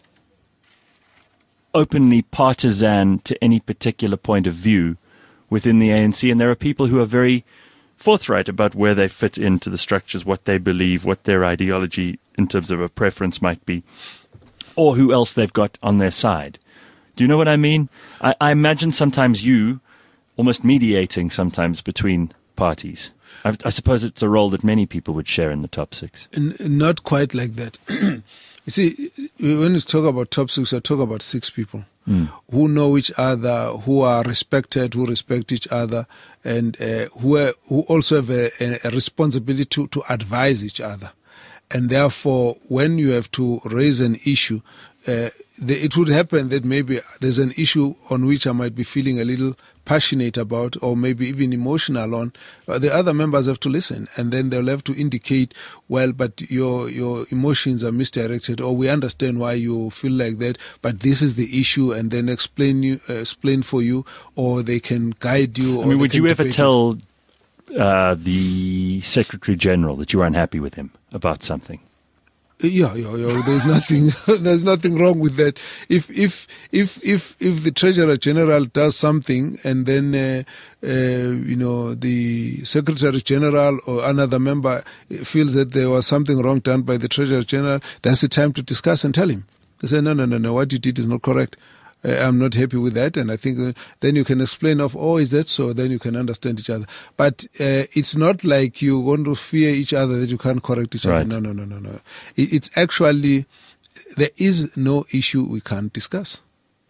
openly partisan to any particular point of view within the A N C, and there are people who are very forthright about where they fit into the structures, what they believe, what their ideology in terms of a preference might be, or who else they've got on their side. Do you know what I mean? I, I imagine sometimes you almost mediating sometimes between parties. I, I suppose it's a role that many people would share in the top six. N- not quite like that. You see, when you talk about top six, you talk about six people mm. who know each other, who are respected, who respect each other, and uh, who are, who also have a, a responsibility to, to advise each other. And therefore, when you have to raise an issue, uh, the, it would happen that maybe there's an issue on which I might be feeling a little passionate about, or maybe even emotional on. Uh, the other members have to listen, and then they'll have to indicate, well, but your your emotions are misdirected, or we understand why you feel like that, but this is the issue, and then explain you uh, explain for you, or they can guide you. I or mean, would you ever you. tell uh, the Secretary General that you were unhappy with him about something? Yeah, yeah, yeah. There's nothing. There's nothing wrong with that. If if if if if the Treasurer General does something, and then uh, uh, you know the Secretary General or another member feels that there was something wrong done by the Treasurer General, that's the time to discuss and tell him. They say, no, no, no, no. What you did is not correct. Uh, I'm not happy with that, and I think uh, then you can explain of, oh, is that so? Then you can understand each other. But uh, it's not like you want to fear each other that you can't correct each right. other. No, no, no, no, no. It, it's actually, there is no issue we can't discuss.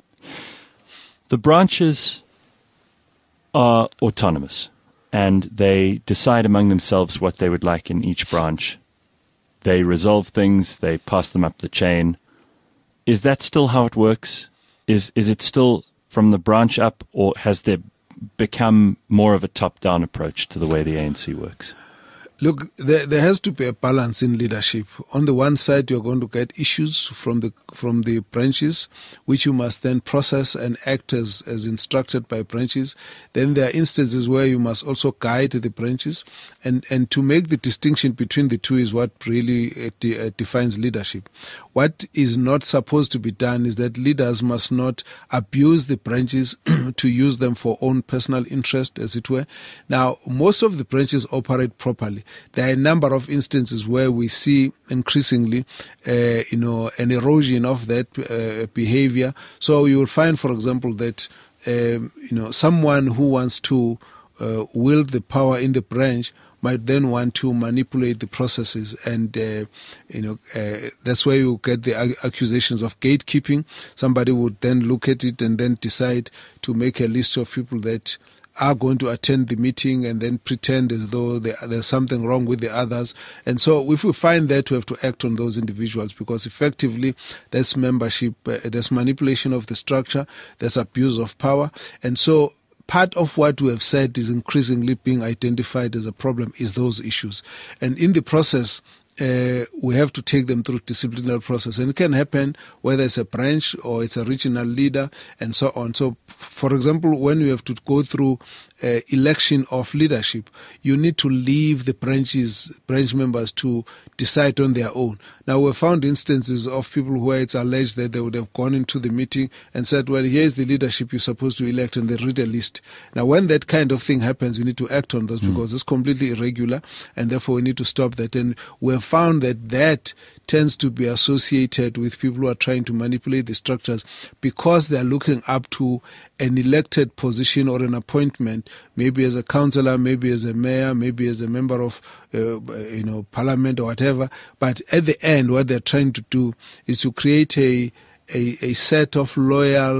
The branches are autonomous, and they decide among themselves what they would like in each branch. They resolve things, they pass them up the chain. Is that still how it works? Is is it still from the branch up, or has there become more of a top-down approach to the way the A N C works? Look, there, there has to be a balance in leadership. On the one side, you're going to get issues from the from the branches, which you must then process and act as, as instructed by branches. Then there are instances where you must also guide the branches. And, and to make the distinction between the two is what really uh, de- uh, defines leadership. What is not supposed to be done is that leaders must not abuse the branches to use them for own personal interest, as it were. Now, most of the branches operate properly. There are a number of instances where we see increasingly, uh, you know, an erosion of that uh, behavior. So you will find, for example, that, um, you know, someone who wants to uh, wield the power in the branch might then want to manipulate the processes, and uh, you know uh, that's where you get the accusations of gatekeeping. Somebody would then look at it and then decide to make a list of people that are going to attend the meeting and then pretend as though there, there's something wrong with the others. And so if we find that, we have to act on those individuals, because effectively there's membership, uh, there's manipulation of the structure, there's abuse of power. And so part of what we have said is increasingly being identified as a problem is those issues. And in the process, Uh, we have to take them through disciplinary process, and it can happen whether it's a branch or it's a regional leader and so on. So, for example, when you have to go through uh, election of leadership, you need to leave the branches, branch members to decide on their own. Now, we found instances of people where it's alleged that they would have gone into the meeting and said, well, here's the leadership you're supposed to elect, and they read a list. Now, when that kind of thing happens, we need to act on those mm. because it's completely irregular, and therefore we need to stop that. And we have found that that tends to be associated with people who are trying to manipulate the structures because they are looking up to an elected position or an appointment, maybe as a councillor, maybe as a mayor, maybe as a member of uh, you know parliament or whatever. But at the end, what they're trying to do is to create a a, a set of loyal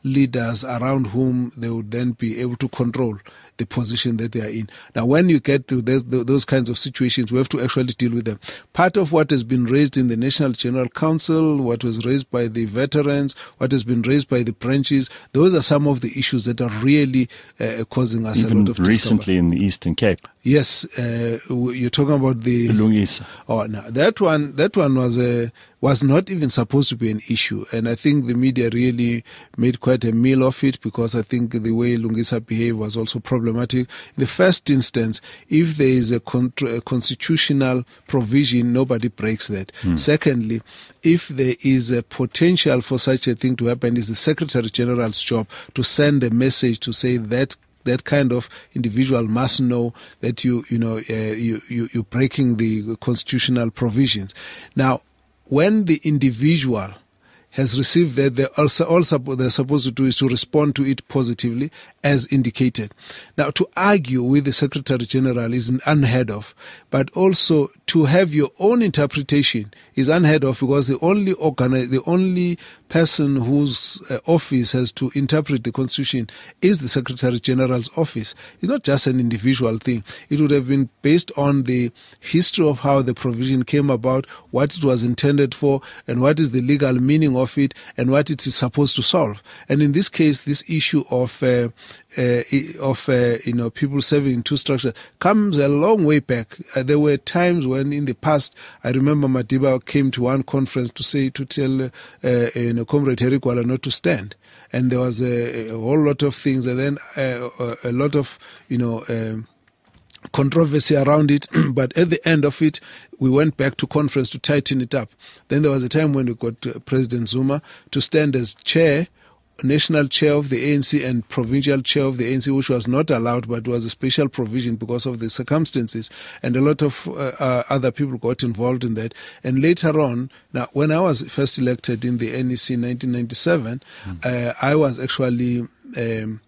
leaders around whom they would then be able to control the position that they are in. Now, when you get to those, those kinds of situations, we have to actually deal with them. Part of what has been raised in the National General Council, what was raised by the veterans, what has been raised by the branches, those are some of the issues that are really uh, causing us Even a lot of recently discomfort. In the Eastern Cape. Yes, uh, you're talking about the Lungisa. Oh, no, that one, that one was a was not even supposed to be an issue, and I think the media really made quite a meal of it, because I think the way Lungisa behaved was also problematic. In the first instance, if there is a, contra- a constitutional provision, nobody breaks that. Hmm. Secondly, if there is a potential for such a thing to happen, it's the Secretary General's job to send a message to say that that kind of individual must know that you you know uh, you, you you're breaking the constitutional provisions. Now, when the individual has received that, they also also they're supposed to do is to respond to it positively, as indicated. Now, to argue with the Secretary General is unheard of, but also to have your own interpretation is unheard of, because the only organi- the only person whose uh, office has to interpret the Constitution is the Secretary General's office. It's not just an individual thing. It would have been based on the history of how the provision came about, what it was intended for, and what is the legal meaning of it, and what it is supposed to solve. And in this case, this issue of uh, uh, of uh, you know people serving in two structures comes a long way back. Uh, there were times when, in the past, I remember Madiba came to one conference to say to tell uh, uh, you know Comrade Harry Gwala not to stand, and there was a, a whole lot of things, and then uh, a, a lot of you know. Um, controversy around it, but at the end of it, we went back to conference to tighten it up. Then there was a time when we got uh, President Zuma to stand as chair, national chair of the A N C and provincial chair of the A N C, which was not allowed, but was a special provision because of the circumstances, and a lot of uh, uh, other people got involved in that. And later on, now when I was first elected in the N E C in nineteen ninety-seven, mm. uh, I was actually um,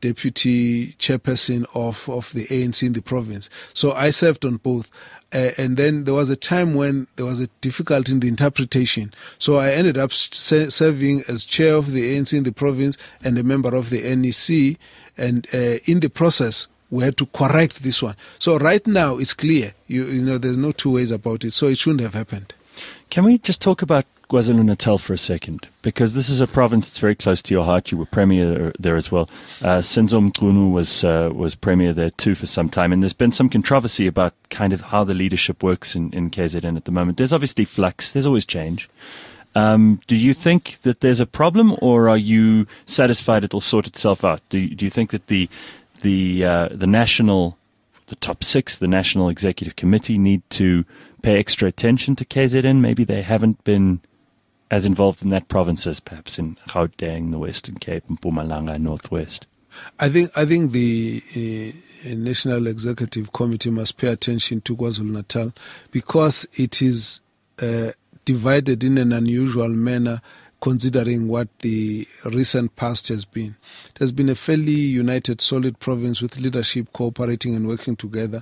deputy chairperson of, of the A N C in the province. So I served on both. Uh, and then there was a time when there was a difficulty in the interpretation. So I ended up ser- serving as chair of the A N C in the province and a member of the N E C. And uh, in the process, we had to correct this one. So right now, it's clear. You, you know, there's no two ways about it. So it shouldn't have happened. Can we just talk about KwaZulu-Natal for a second? Because this is a province that's very close to your heart. You were premier there as well. Uh, Senzo Mchunu was uh, was premier there too for some time. And there's been some controversy about kind of how the leadership works in, in K Z N at the moment. There's obviously flux. There's always change. Um, do you think that there's a problem, or are you satisfied it'll sort itself out? Do you, do you think that the the uh, the national, the top six, the National Executive Committee need to pay extra attention to K Z N? Maybe they haven't been as involved in that province as perhaps in Gauteng, the Western Cape, and Mpumalanga, Northwest. I think I think the uh, National Executive Committee must pay attention to KwaZulu-Natal, because it is uh, divided in an unusual manner, considering what the recent past has been. It has been a fairly united, solid province with leadership cooperating and working together.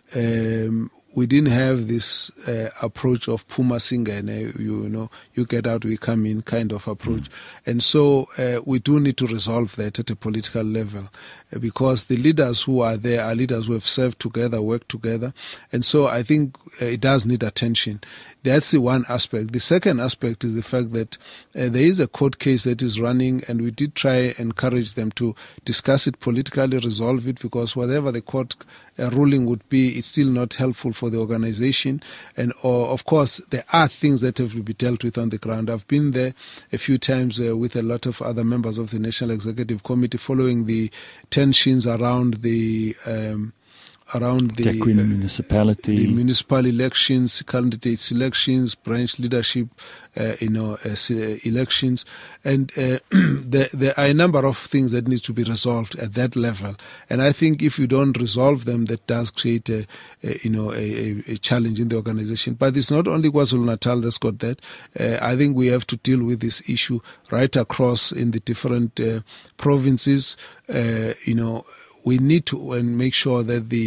Um, we didn't have this uh, approach of Puma Singane, you, you know, you get out, we come in kind of approach. Mm. And so uh, we do need to resolve that at a political level, uh, because the leaders who are there are leaders who have served together, worked together. And so I think uh, it does need attention. That's the one aspect. The second aspect is the fact that uh, there is a court case that is running, and we did try and encourage them to discuss it politically, resolve it, because whatever the court uh, ruling would be, it's still not helpful for the organization. And uh, of course, there are things that have to be dealt with on the ground. I've been there a few times uh, with a lot of other members of the National Executive Committee following the tensions around the um, around the, uh, municipality, the municipal elections, candidate selections, branch leadership, uh, you know, uh, elections, and uh, there, there are a number of things that need to be resolved at that level. And I think if you don't resolve them, that does create a, a you know, a, a challenge in the organization. But it's not only KwaZulu-Natal that's got that. Uh, I think we have to deal with this issue right across in the different uh, provinces. Uh, you know. We need to and make sure that the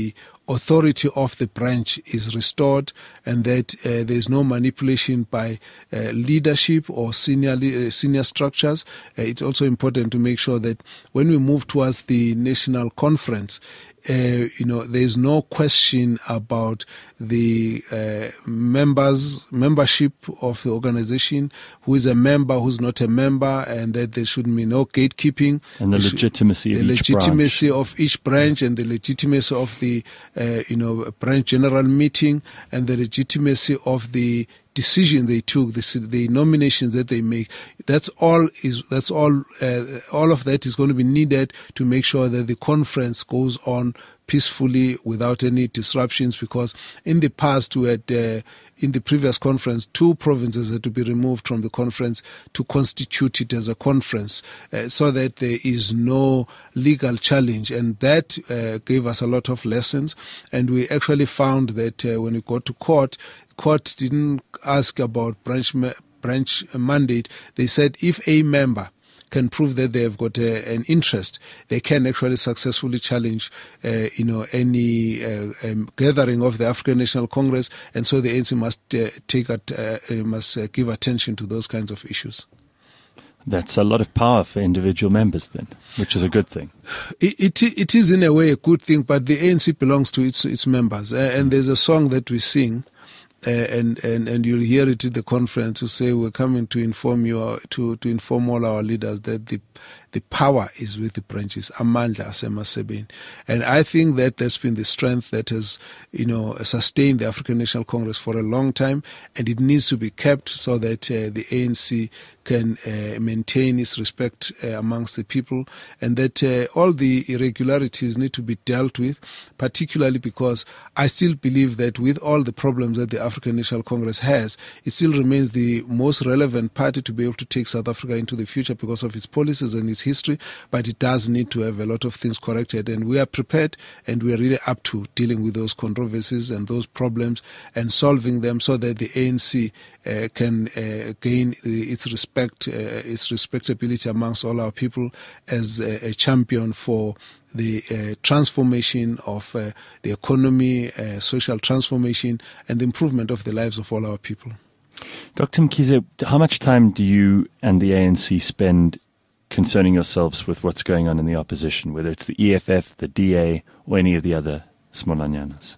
authority of the branch is restored, and that uh, there is no manipulation by uh, leadership or senior uh, senior structures. Uh, it's also important to make sure that when we move towards the national conference, Uh, you know, there is no question about the uh, members, membership of the organization, who is a member, who's not a member, and that there should be no gatekeeping. And the legitimacy should, of the each legitimacy branch. of each branch, and the legitimacy of the, uh, you know, branch general meeting, and the legitimacy of the decision they took, the, the nominations that they make. That's all is that's all uh, all of that is going to be needed to make sure that the conference goes on peacefully without any disruptions, because in the past we had uh, in the previous conference two provinces had to be removed from the conference to constitute it as a conference, uh, so that there is no legal challenge, and that uh, gave us a lot of lessons. And we actually found that uh, when we got to court, court didn't ask about branch ma- branch mandate. They said if a member can prove that they have got a, an interest, they can actually successfully challenge, uh, you know, any uh, um, gathering of the African National Congress, and so the A N C must uh, take at, uh, must uh, give attention to those kinds of issues. That's a lot of power for individual members, then, which is a good thing. It, it, it is in a way a good thing, but the A N C belongs to its its members, uh, and there's a song that we sing. Uh, and, and, and you'll hear it at the conference to say we're coming to inform you, uh, to, to inform all our leaders that the the power is with the branches. Amandla asemasebeni. And I think that that's been the strength that has, you know, sustained the African National Congress for a long time, and it needs to be kept so that uh, the A N C can uh, maintain its respect uh, amongst the people, and that uh, all the irregularities need to be dealt with, particularly because I still believe that with all the problems that the African National Congress has, it still remains the most relevant party to be able to take South Africa into the future because of its policies and its history, but it does need to have a lot of things corrected, and we are prepared and we are really up to dealing with those controversies and those problems and solving them so that the A N C uh, can uh, gain its respect, uh, its respectability amongst all our people as a, a champion for the uh, transformation of uh, the economy, uh, social transformation, and the improvement of the lives of all our people. Doctor Mkhize, how much time do you and the A N C spend concerning yourselves with what's going on in the opposition, whether it's the E F F, the D A, or any of the other Smolanyanas?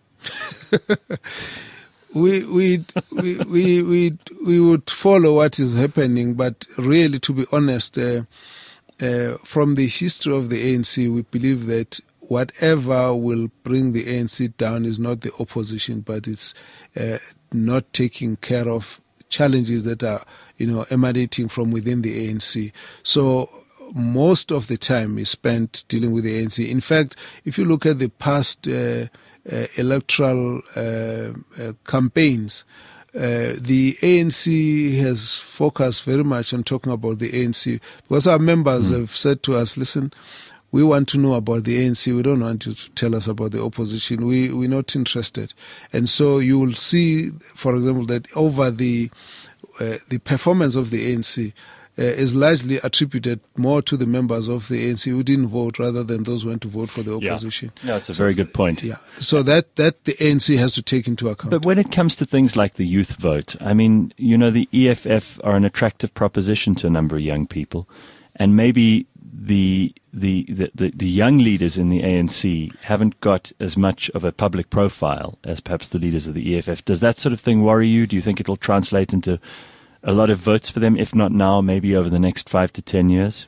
we, we, we, we, we, we would follow what is happening, but really, to be honest, uh, uh, from the history of the A N C, we believe that whatever will bring the A N C down is not the opposition, but it's uh, not taking care of challenges that are, you know, emanating from within the A N C. So most of the time is spent dealing with the A N C. In fact, if you look at the past uh, uh, electoral uh, uh, campaigns, uh, the A N C has focused very much on talking about the A N C, because our members mm. have said to us, listen, we want to know about the A N C. We don't want you to tell us about the opposition. We, we're not interested. And so you will see, for example, that over the uh, the performance of the A N C uh, is largely attributed more to the members of the A N C who didn't vote rather than those who went to vote for the opposition. Yeah, that's a very good point. Yeah. So that, that the A N C has to take into account. But when it comes to things like the youth vote, I mean, you know, the E F F are an attractive proposition to a number of young people, and maybe The, the the the young leaders in the A N C haven't got as much of a public profile as perhaps the leaders of the E F F. Does that sort of thing worry you? Do you think it'll translate into a lot of votes for them, if not now, maybe over the next five to ten years?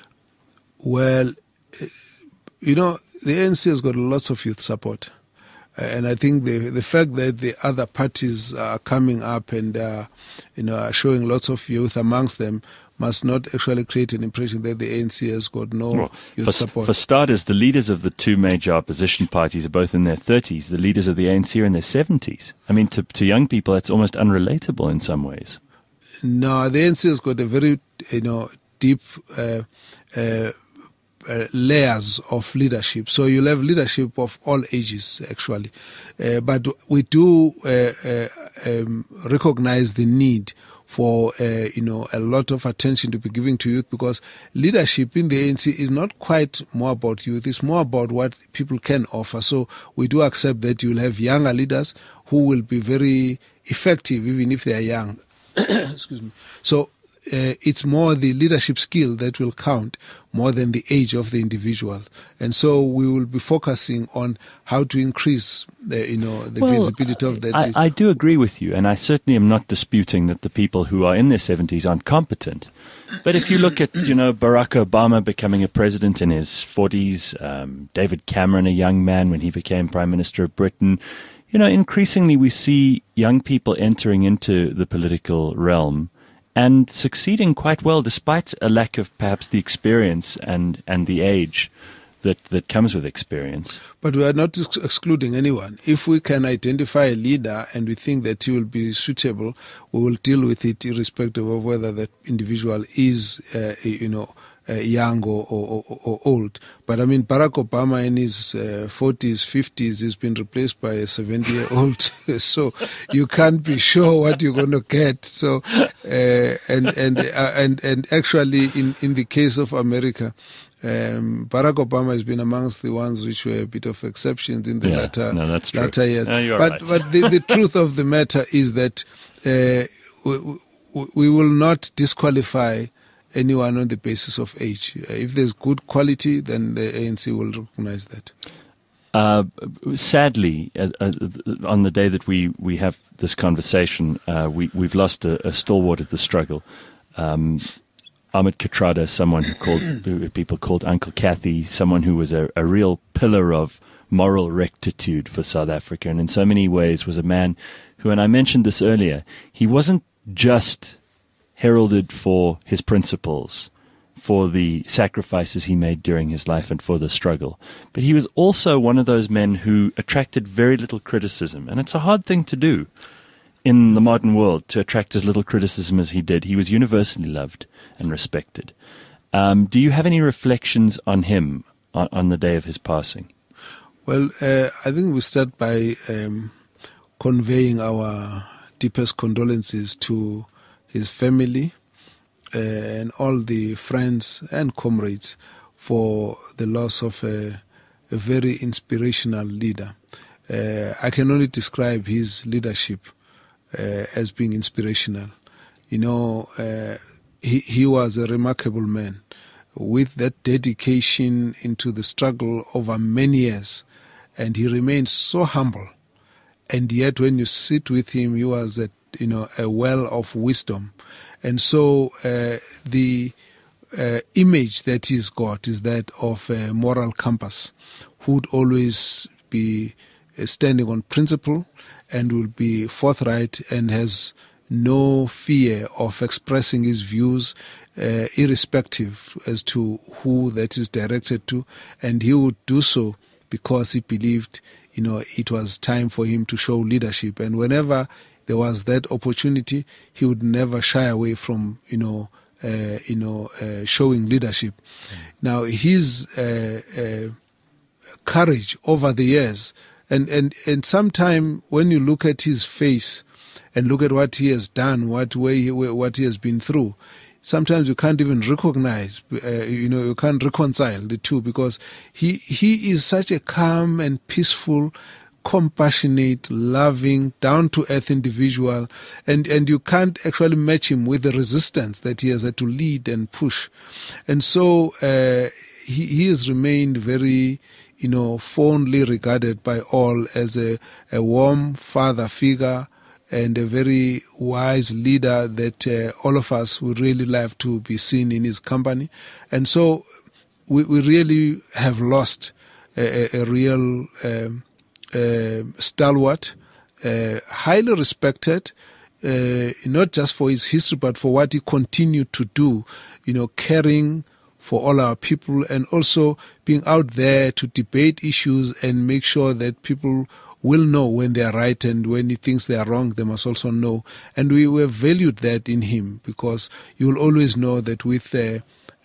Well, you know, the A N C has got lots of youth support. And I think the the fact that the other parties are coming up and, uh, you know, are showing lots of youth amongst them must not actually create an impression that the A N C has got no well, youth for, support. For starters, the leaders of the two major opposition parties are both in their thirties. The leaders of the A N C are in their seventies. I mean, to, to young people, that's almost unrelatable in some ways. No, the A N C has got a very, you know, deep uh, uh, uh, layers of leadership. So you'll have leadership of all ages, actually. Uh, but we do uh, uh, um, recognize the need for, uh, you know, a lot of attention to be given to youth, because leadership in the A N C is not quite more about youth. It's more about what people can offer. So we do accept that you'll have younger leaders who will be very effective even if they are young. Excuse me. So uh, it's more the leadership skill that will count more than the age of the individual. And so we will be focusing on how to increase the, you know, the well, visibility of that. I, I do agree with you, and I certainly am not disputing that the people who are in their seventies aren't competent. But if you look at, you know, Barack Obama becoming a president in his forties, um, David Cameron, a young man when he became Prime Minister of Britain, you know, increasingly we see young people entering into the political realm and succeeding quite well, despite a lack of perhaps the experience and, and the age that, that comes with experience. But we are not ex- excluding anyone. If we can identify a leader and we think that he will be suitable, we will deal with it irrespective of whether that individual is, uh, you know, uh, young or, or, or, or old. But I mean, Barack Obama in his uh, forties, fifties has been replaced by a seventy-year-old. So you can't be sure what you're going to get. So, uh, and and uh, and and actually, in, in the case of America, Um, Barack Obama has been amongst the ones which were a bit of exceptions in the yeah, latter, no, that's true. latter years. No, you're but right. but the, the truth of the matter is that uh, we, we will not disqualify anyone on the basis of age. Uh, if there's good quality, then the A N C will recognize that. Uh, sadly, uh, uh, on the day that we, we have this conversation, uh, we, we've lost a, a stalwart of the struggle. Um, Ahmed Kathrada, someone who called who people called Uncle Kathy, someone who was a, a real pillar of moral rectitude for South Africa, and in so many ways was a man who, and I mentioned this earlier, he wasn't just heralded for his principles, for the sacrifices he made during his life and for the struggle, but he was also one of those men who attracted very little criticism, and it's a hard thing to do in the modern world, to attract as little criticism as he did. He was universally loved and respected. Um, do you have any reflections on him on, on the day of his passing? Well, uh, I think we start by um, conveying our deepest condolences to his family uh, and all the friends and comrades for the loss of a, a very inspirational leader. Uh, I can only describe his leadership Uh, as being inspirational. You know, uh, he, he was a remarkable man with that dedication into the struggle over many years, and he remained so humble. And yet when you sit with him, he was a, you know, a well of wisdom. And so uh, the uh, image that he's got is that of a moral compass, who would always be standing on principle and will be forthright and has no fear of expressing his views, uh, irrespective as to who that is directed to. And he would do so because he believed, you know, it was time for him to show leadership. And whenever there was that opportunity, he would never shy away from, you know, uh, you know, uh, showing leadership. Mm. Now, his uh, uh, courage over the years, And, and, and sometime when you look at his face and look at what he has done, what way, what he has been through, sometimes you can't even recognize, uh, you know, you can't reconcile the two, because he, he is such a calm and peaceful, compassionate, loving, down-to-earth individual, and, and you can't actually match him with the resistance that he has had to lead and push. And so uh, he, he has remained very, you know, fondly regarded by all as a, a warm father figure and a very wise leader that uh, all of us would really love to be seen in his company. And so we, we really have lost a, a, a real um, uh, stalwart, uh, highly respected, uh, not just for his history, but for what he continued to do, you know, caring for all our people, and also being out there to debate issues and make sure that people will know when they are right, and when he thinks they are wrong, they must also know. And we were valued that in him, because you will always know that with uh,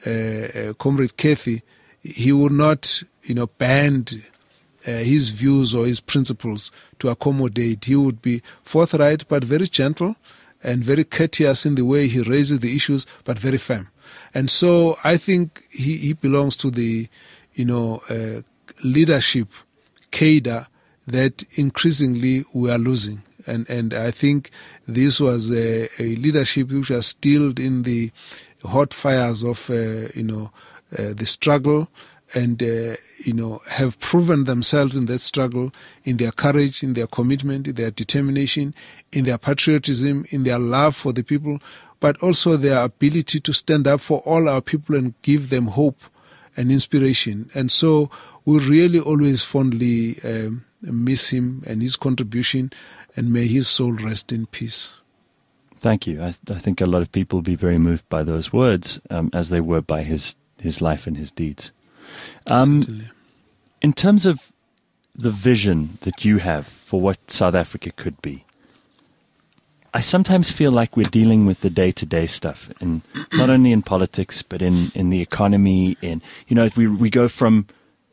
uh, Comrade Kathy, he would not, you know, bend uh, his views or his principles to accommodate. He would be forthright but very gentle, and very courteous in the way he raises the issues, but very firm. And so I think he, he belongs to the, you know, uh, leadership cadre that increasingly we are losing. And and I think this was a, a leadership which was stilled in the hot fires of, uh, you know, uh, the struggle, and, uh, you know, have proven themselves in that struggle, in their courage, in their commitment, in their determination, in their patriotism, in their love for the people, but also their ability to stand up for all our people and give them hope and inspiration. And so we really always fondly um, miss him and his contribution, and may his soul rest in peace. Thank you. I, I think a lot of people will be very moved by those words, um, as they were by his, his life and his deeds. Um, in terms of the vision that you have for what South Africa could be, I sometimes feel like we're dealing with the day-to-day stuff, in, not only in politics, but in, in the economy. In, you know, we we go from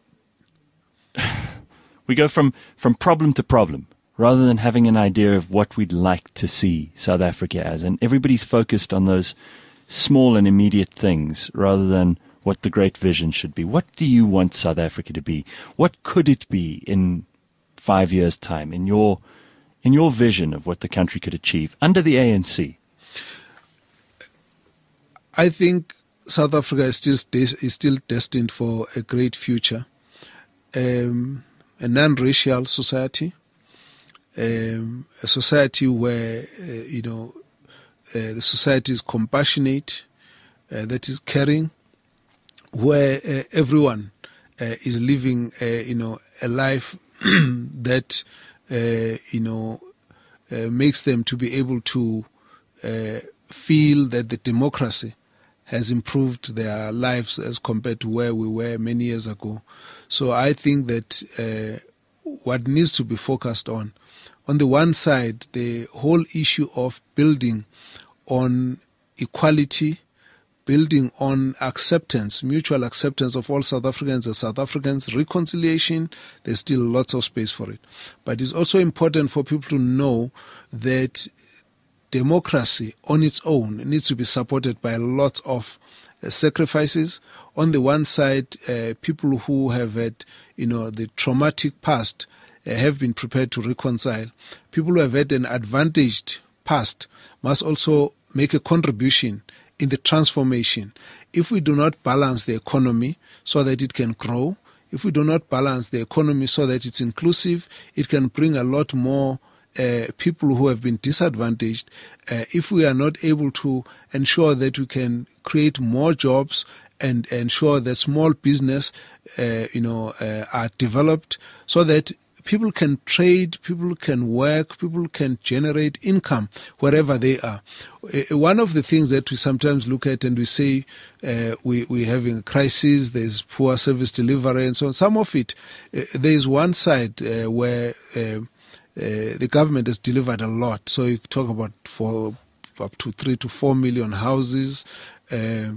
we go from, from problem to problem, rather than having an idea of what we'd like to see South Africa as. And everybody's focused on those small and immediate things rather than what the great vision should be. What do you want South Africa to be? What could it be in five years' time, in your in your vision of what the country could achieve under the A N C? I think South Africa is still is still destined for a great future. Um, a non-racial society, um, a society where, uh, you know, uh, the society is compassionate, uh, that is caring, where uh, everyone uh, is living, uh, you know, a life that, uh, you know, uh, makes them to be able to uh, feel that the democracy has improved their lives as compared to where we were many years ago. So I think that uh, what needs to be focused on, on the one side, the whole issue of building on equality, building on acceptance, mutual acceptance of all South Africans as South Africans, reconciliation, there's still lots of space for it. But it's also important for people to know that democracy on its own needs to be supported by a lot of uh, sacrifices. On the one side, uh, people who have had, you know, the traumatic past uh, have been prepared to reconcile. People who have had an advantaged past must also make a contribution in the transformation. If we do not balance the economy so that it can grow, if we do not balance the economy so that it's inclusive, it can bring a lot more uh, people who have been disadvantaged. Uh, if we are not able to ensure that we can create more jobs and ensure that small business, uh, you know, uh, are developed so that people can trade, people can work, people can generate income wherever they are. Uh, one of the things that we sometimes look at and we say uh, we, we're having a crisis, there's poor service delivery and so on. Some of it, uh, there is one side uh, where uh, uh, the government has delivered a lot. So you talk about for up to three to four million houses, uh,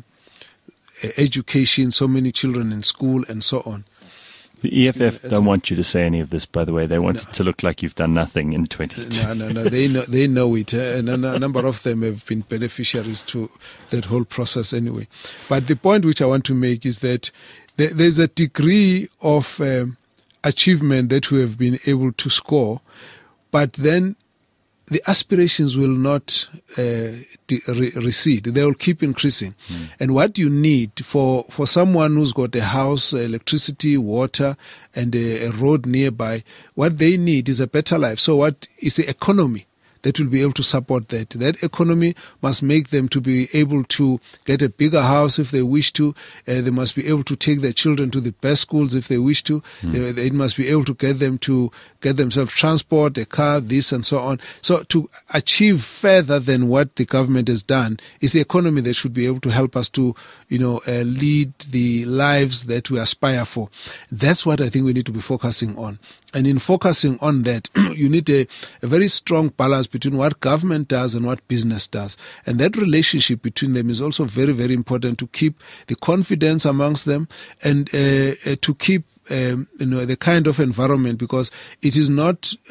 education, so many children in school and so on. The E F F don't want you to say any of this, by the way. They want no. it to look like you've done nothing in twenty ten. No, no, no. They know, they know it. Uh, and a number of them have been beneficiaries to that whole process anyway. But the point which I want to make is that there, there's a degree of um, achievement that we have been able to score, but then the aspirations will not uh, de- re- recede. They will keep increasing. Mm. And what you need for, for someone who's got a house, electricity, water, and a, a road nearby, what they need is a better life. So what is the economy that will be able to support that? That economy must make them to be able to get a bigger house if they wish to. Uh, they must be able to take their children to the best schools if they wish to. Mm. Uh, they must be able to get them to get themselves transport, a car, this and so on. So to achieve further than what the government has done is the economy that should be able to help us to, you know, uh, lead the lives that we aspire for. That's what I think we need to be focusing on. And in focusing on that, you need a, a very strong balance between what government does and what business does. And that relationship between them is also very, very important to keep the confidence amongst them and uh, uh, to keep Um, you know, the kind of environment, because it is not uh,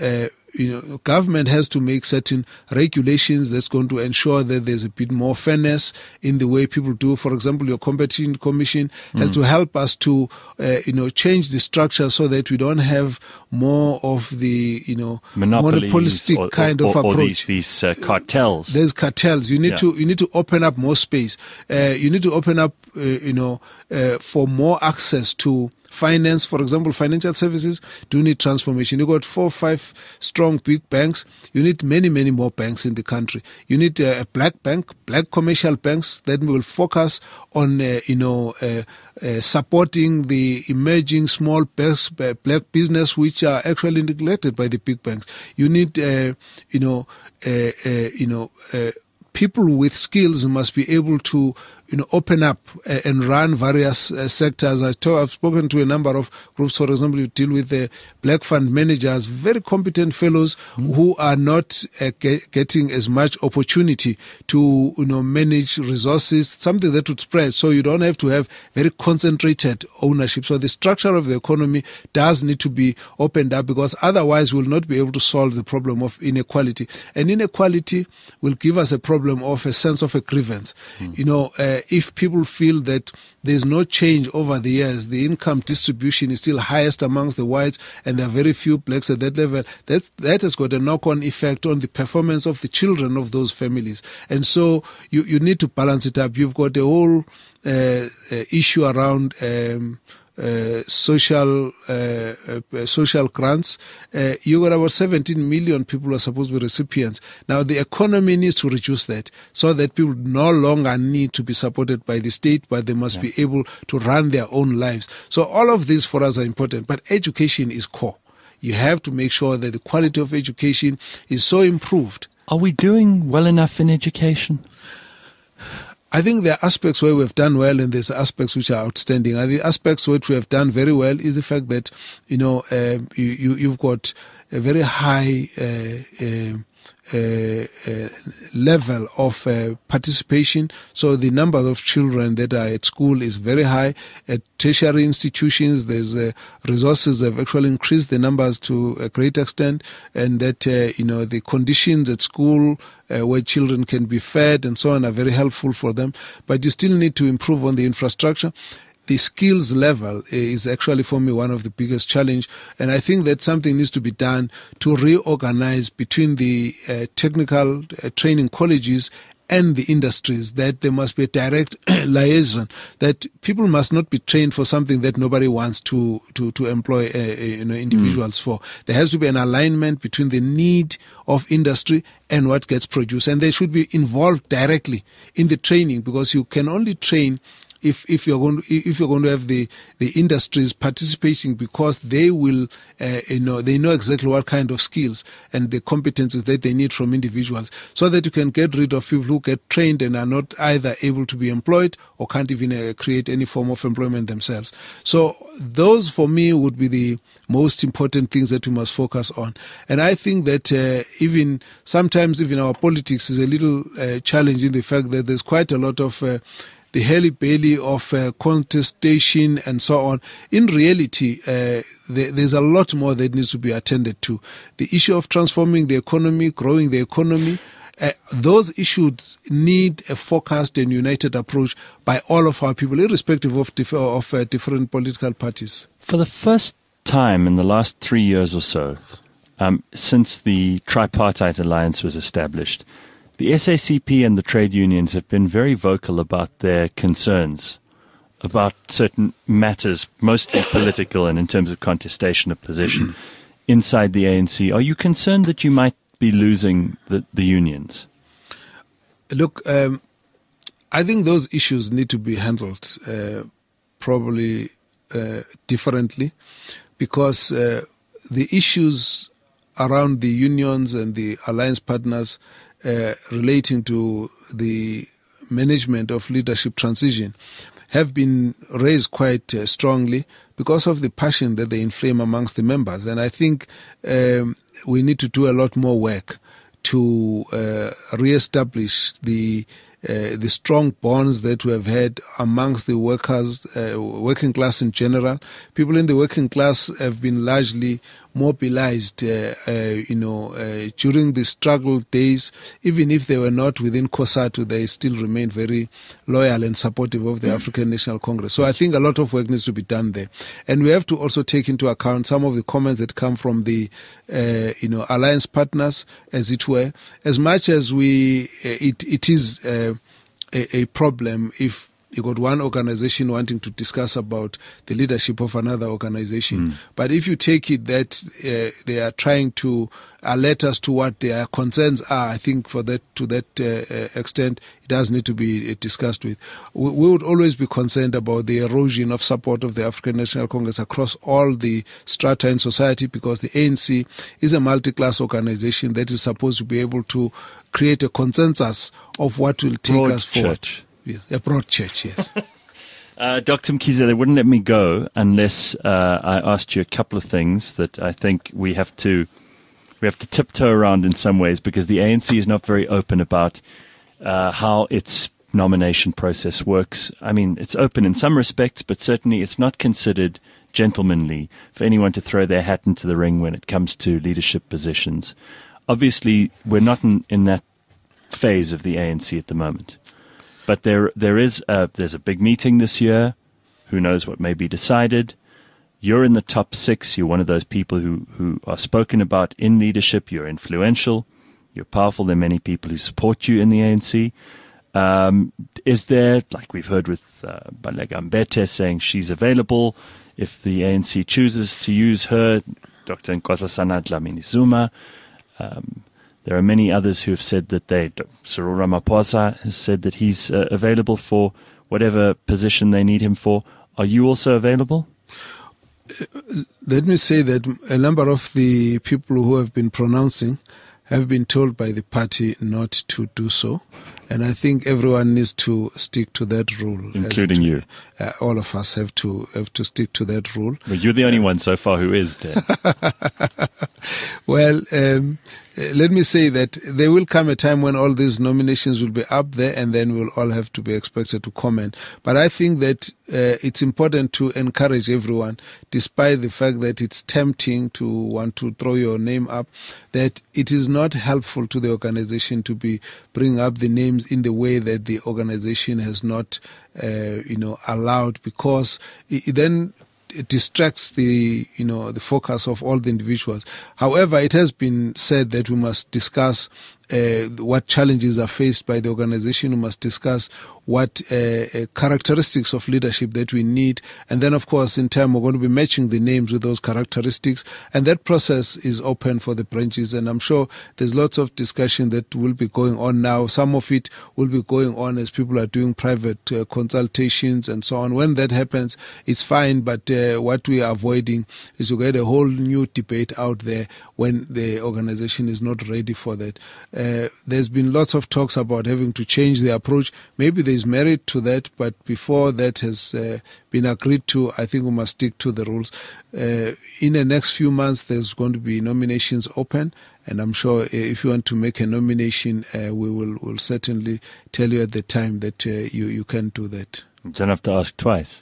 you know, government has to make certain regulations that's going to ensure that there's a bit more fairness in the way people do. For example, your Competition Commission has mm. to help us to, uh, you know, change the structure so that we don't have more of the, you know, monopolistic or, kind or, of or, approach. Or these, these uh, cartels. There's cartels. You need yeah. to you need to open up more space. Uh, you need to open up, uh, you know, uh, for more access to finance. For example, financial services do need transformation. You got four or five strong big banks. You need many, many more banks in the country. You need uh, a black bank, black commercial banks that will focus on, uh, you know, uh, uh, supporting the emerging small banks, uh, black business, which are actually neglected by the big banks. You need, uh, you know, uh, uh, you know, uh, people with skills must be able to, you know, open up uh, and run various uh, sectors. I talk, I've spoken to a number of groups, for example, who deal with the black fund managers, very competent fellows mm. who are not uh, get, getting as much opportunity to, you know, manage resources, something that would spread. So you don't have to have very concentrated ownership. So the structure of the economy does need to be opened up, because otherwise we'll not be able to solve the problem of inequality. And inequality will give us a problem of a sense of a grievance. Mm. You know, uh, if people feel that there's no change over the years, the income distribution is still highest amongst the whites and there are very few blacks at that level, that's, that has got a knock-on effect on the performance of the children of those families. And so you, you need to balance it up. You've got a whole uh, uh, issue around um, Uh, social uh, uh, social grants. Uh, you got about seventeen million people who are supposed to be recipients. Now the economy needs to reduce that so that people no longer need to be supported by the state, but they must yeah. be able to run their own lives. So all of these for us are important, but education is core. You have to make sure that the quality of education is so improved. Are we doing well enough in education? I think there are aspects where we've done well and there's aspects which are outstanding. And the aspects which we have done very well is the fact that, you know, uh, you, you, you've got a very high uh, uh, uh, uh, level of uh, participation. So the number of children that are at school is very high. At tertiary institutions, there's uh, resources have actually increased the numbers to a great extent, and that, uh, you know, the conditions at school Uh, where children can be fed and so on are very helpful for them. But you still need to improve on the infrastructure. The skills level is actually, for me, one of the biggest challenge. And I think that something needs to be done to reorganize between the uh, technical uh, training colleges and the industries, that there must be a direct liaison, that people must not be trained for something that nobody wants to to, to employ uh, you know, individuals mm. for. There has to be an alignment between the need of industry and what gets produced. And they should be involved directly in the training, because you can only train if if you're going to, if you're going to have the the industries participating, because they will uh, you know they know exactly what kind of skills and the competences that they need from individuals, so that you can get rid of people who get trained and are not either able to be employed or can't even uh, create any form of employment themselves. So those for me would be the most important things that we must focus on. And I think that uh, even sometimes even our politics is a little uh, challenging in the fact that there's quite a lot of uh, the hurly-burly of uh, contestation and so on. In reality, uh, there, there's a lot more that needs to be attended to. The issue of transforming the economy, growing the economy, uh, those issues need a focused and united approach by all of our people, irrespective of, dif- of uh, different political parties. For the first time in the last three years or so, um, since the tripartite alliance was established, the S A C P and the trade unions have been very vocal about their concerns about certain matters, mostly political and in terms of contestation of position inside the A N C. Are you concerned that you might be losing the, the unions? Look, um, I think those issues need to be handled uh, probably uh, differently, because uh, the issues around the unions and the alliance partners Uh, relating to the management of leadership transition have been raised quite uh, strongly because of the passion that they inflame amongst the members. And I think um, we need to do a lot more work to uh, re-establish the Uh, the strong bonds that we have had amongst the workers, uh, working class in general. People in the working class have been largely mobilized, uh, uh, you know, uh, during the struggle days. Even if they were not within COSATU, they still remained very loyal and supportive of the African National Congress. So I think a lot of work needs to be done there. And we have to also take into account some of the comments that come from the, uh, you know, alliance partners, as it were. As much as we, uh, it, it is uh, a, a problem if you got one organization wanting to discuss about the leadership of another organization. Mm. But if you take it that uh, they are trying to alert us to what their concerns are, I think for that to that uh, extent, it does need to be discussed with. We, we would always be concerned about the erosion of support of the African National Congress across all the strata in society, because the A N C is a multi-class organization that is supposed to be able to create a consensus of what will take Broad us forward. church. Yes, a broad church, yes. uh, Doctor Mkhize, they wouldn't let me go unless uh, I asked you a couple of things that I think we have to we have to tiptoe around in some ways, because the A N C is not very open about uh, how its nomination process works. I mean, it's open in some respects, but certainly it's not considered gentlemanly for anyone to throw their hat into the ring when it comes to leadership positions. Obviously, we're not in, in that phase of the A N C at the moment. But there, there is a, there's a big meeting this year. Who knows what may be decided? You're in the top six. You're one of those people who, who are spoken about in leadership. You're influential. You're powerful. There are many people who support you in the A N C. Um, is there, like we've heard with uh, Baleka Mbete saying she's available if the A N C chooses to use her, Doctor Nkosazana Dlamini-Zuma. Um, There are many others who have said that they, Cyril Ramaphosa has said that he's uh, available for whatever position they need him for. Are you also available? Uh, let me say that a number of the people who have been pronouncing have been told by the party not to do so. And I think everyone needs to stick to that rule. Including you. Uh, all of us have to have to stick to that rule. Well, you're the only uh, one so far who is there. Well, um, let me say that there will come a time when all these nominations will be up there, and then we'll all have to be expected to comment. But I think that uh, it's important to encourage everyone, despite the fact that it's tempting to want to throw your name up, that it is not helpful to the organization to be bring up the names in the way that the organization has not, uh, you know, allowed, because it, it then it distracts the, you know, the focus of all the individuals. However, it has been said that we must discuss uh, what challenges are faced by the organization. We must discuss what uh, uh, characteristics of leadership that we need. And then, of course, in time, we're going to be matching the names with those characteristics. And that process is open for the branches. And I'm sure there's lots of discussion that will be going on now. Some of it will be going on as people are doing private uh, consultations and so on. When that happens, it's fine. But uh, what we are avoiding is to get a whole new debate out there when the organization is not ready for that. Uh, there's been lots of talks about having to change the approach. Maybe there's merit to that, but before that has uh, been agreed to, I think we must stick to the rules. Uh, in the next few months, there's going to be nominations open, and I'm sure if you want to make a nomination, uh, we will will certainly tell you at the time that uh, you, you can do that. You don't have to ask twice.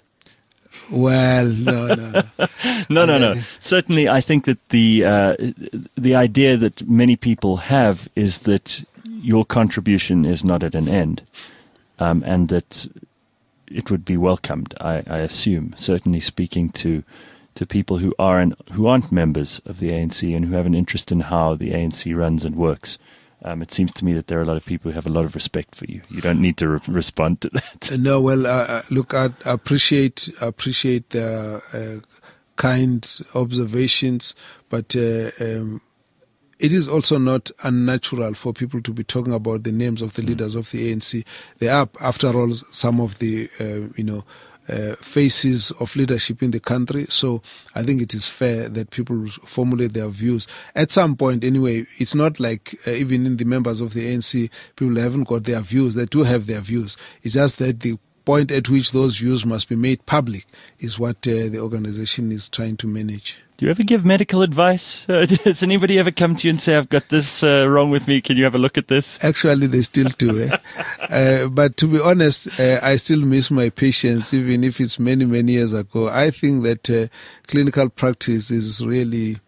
Well, no, no, no. no, no, no. Certainly, I think that the uh, the idea that many people have is that your contribution is not at an end, um, and that it would be welcomed. I, I assume, certainly speaking to to people who aren't who aren't members of the A N C and who have an interest in how the A N C runs and works. Um, it seems to me that there are a lot of people who have a lot of respect for you. You don't need to re- respond to that. No, well, uh, look, I appreciate appreciate the uh, kind observations, but uh, um, it is also not unnatural for people to be talking about the names of the leaders mm. of the A N C. They are, after all, some of the, uh, you know, Uh, faces of leadership in the country. So I think it is fair that people formulate their views. At some point, anyway, it's not like uh, even in the members of the A N C, people haven't got their views. They do have their views. It's just that the point at which those views must be made public is what uh, the organization is trying to manage. Do you ever give medical advice? Uh, does anybody ever come to you and say, I've got this uh, wrong with me, can you have a look at this? Actually, they still do. Eh? uh, but to be honest, uh, I still miss my patients, even if it's many, many years ago. I think that uh, clinical practice is really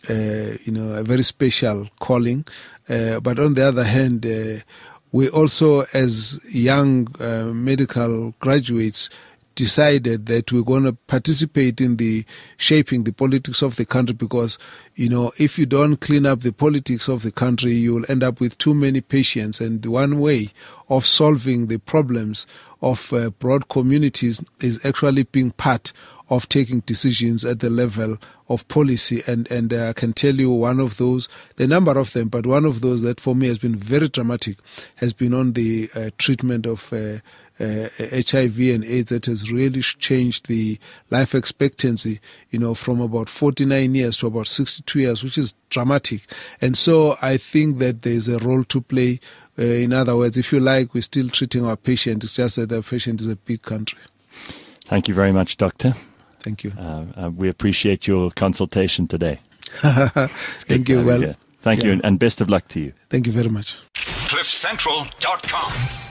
uh, you know, a very special calling. Uh, but on the other hand, uh, we also, as young uh, medical graduates, decided that we're going to participate in the shaping the politics of the country, because, you know, if you don't clean up the politics of the country, you'll end up with too many patients. And one way of solving the problems of uh, broad communities is actually being part of taking decisions at the level of policy. And, and uh, I can tell you one of those, the number of them, but one of those that for me has been very dramatic has been on the uh, treatment of uh, Uh, H I V and AIDS, that has really changed the life expectancy, you know, from about forty-nine years to about sixty-two years, which is dramatic. And so I think that there's a role to play. Uh, in other words, if you like, we're still treating our patient. It's just that our patient is a big country. Thank you very much, Doctor. Thank you. Uh, uh, we appreciate your consultation today. Thank you. Well, Thank yeah. you, and, and best of luck to you. Thank you very much. cliff central dot com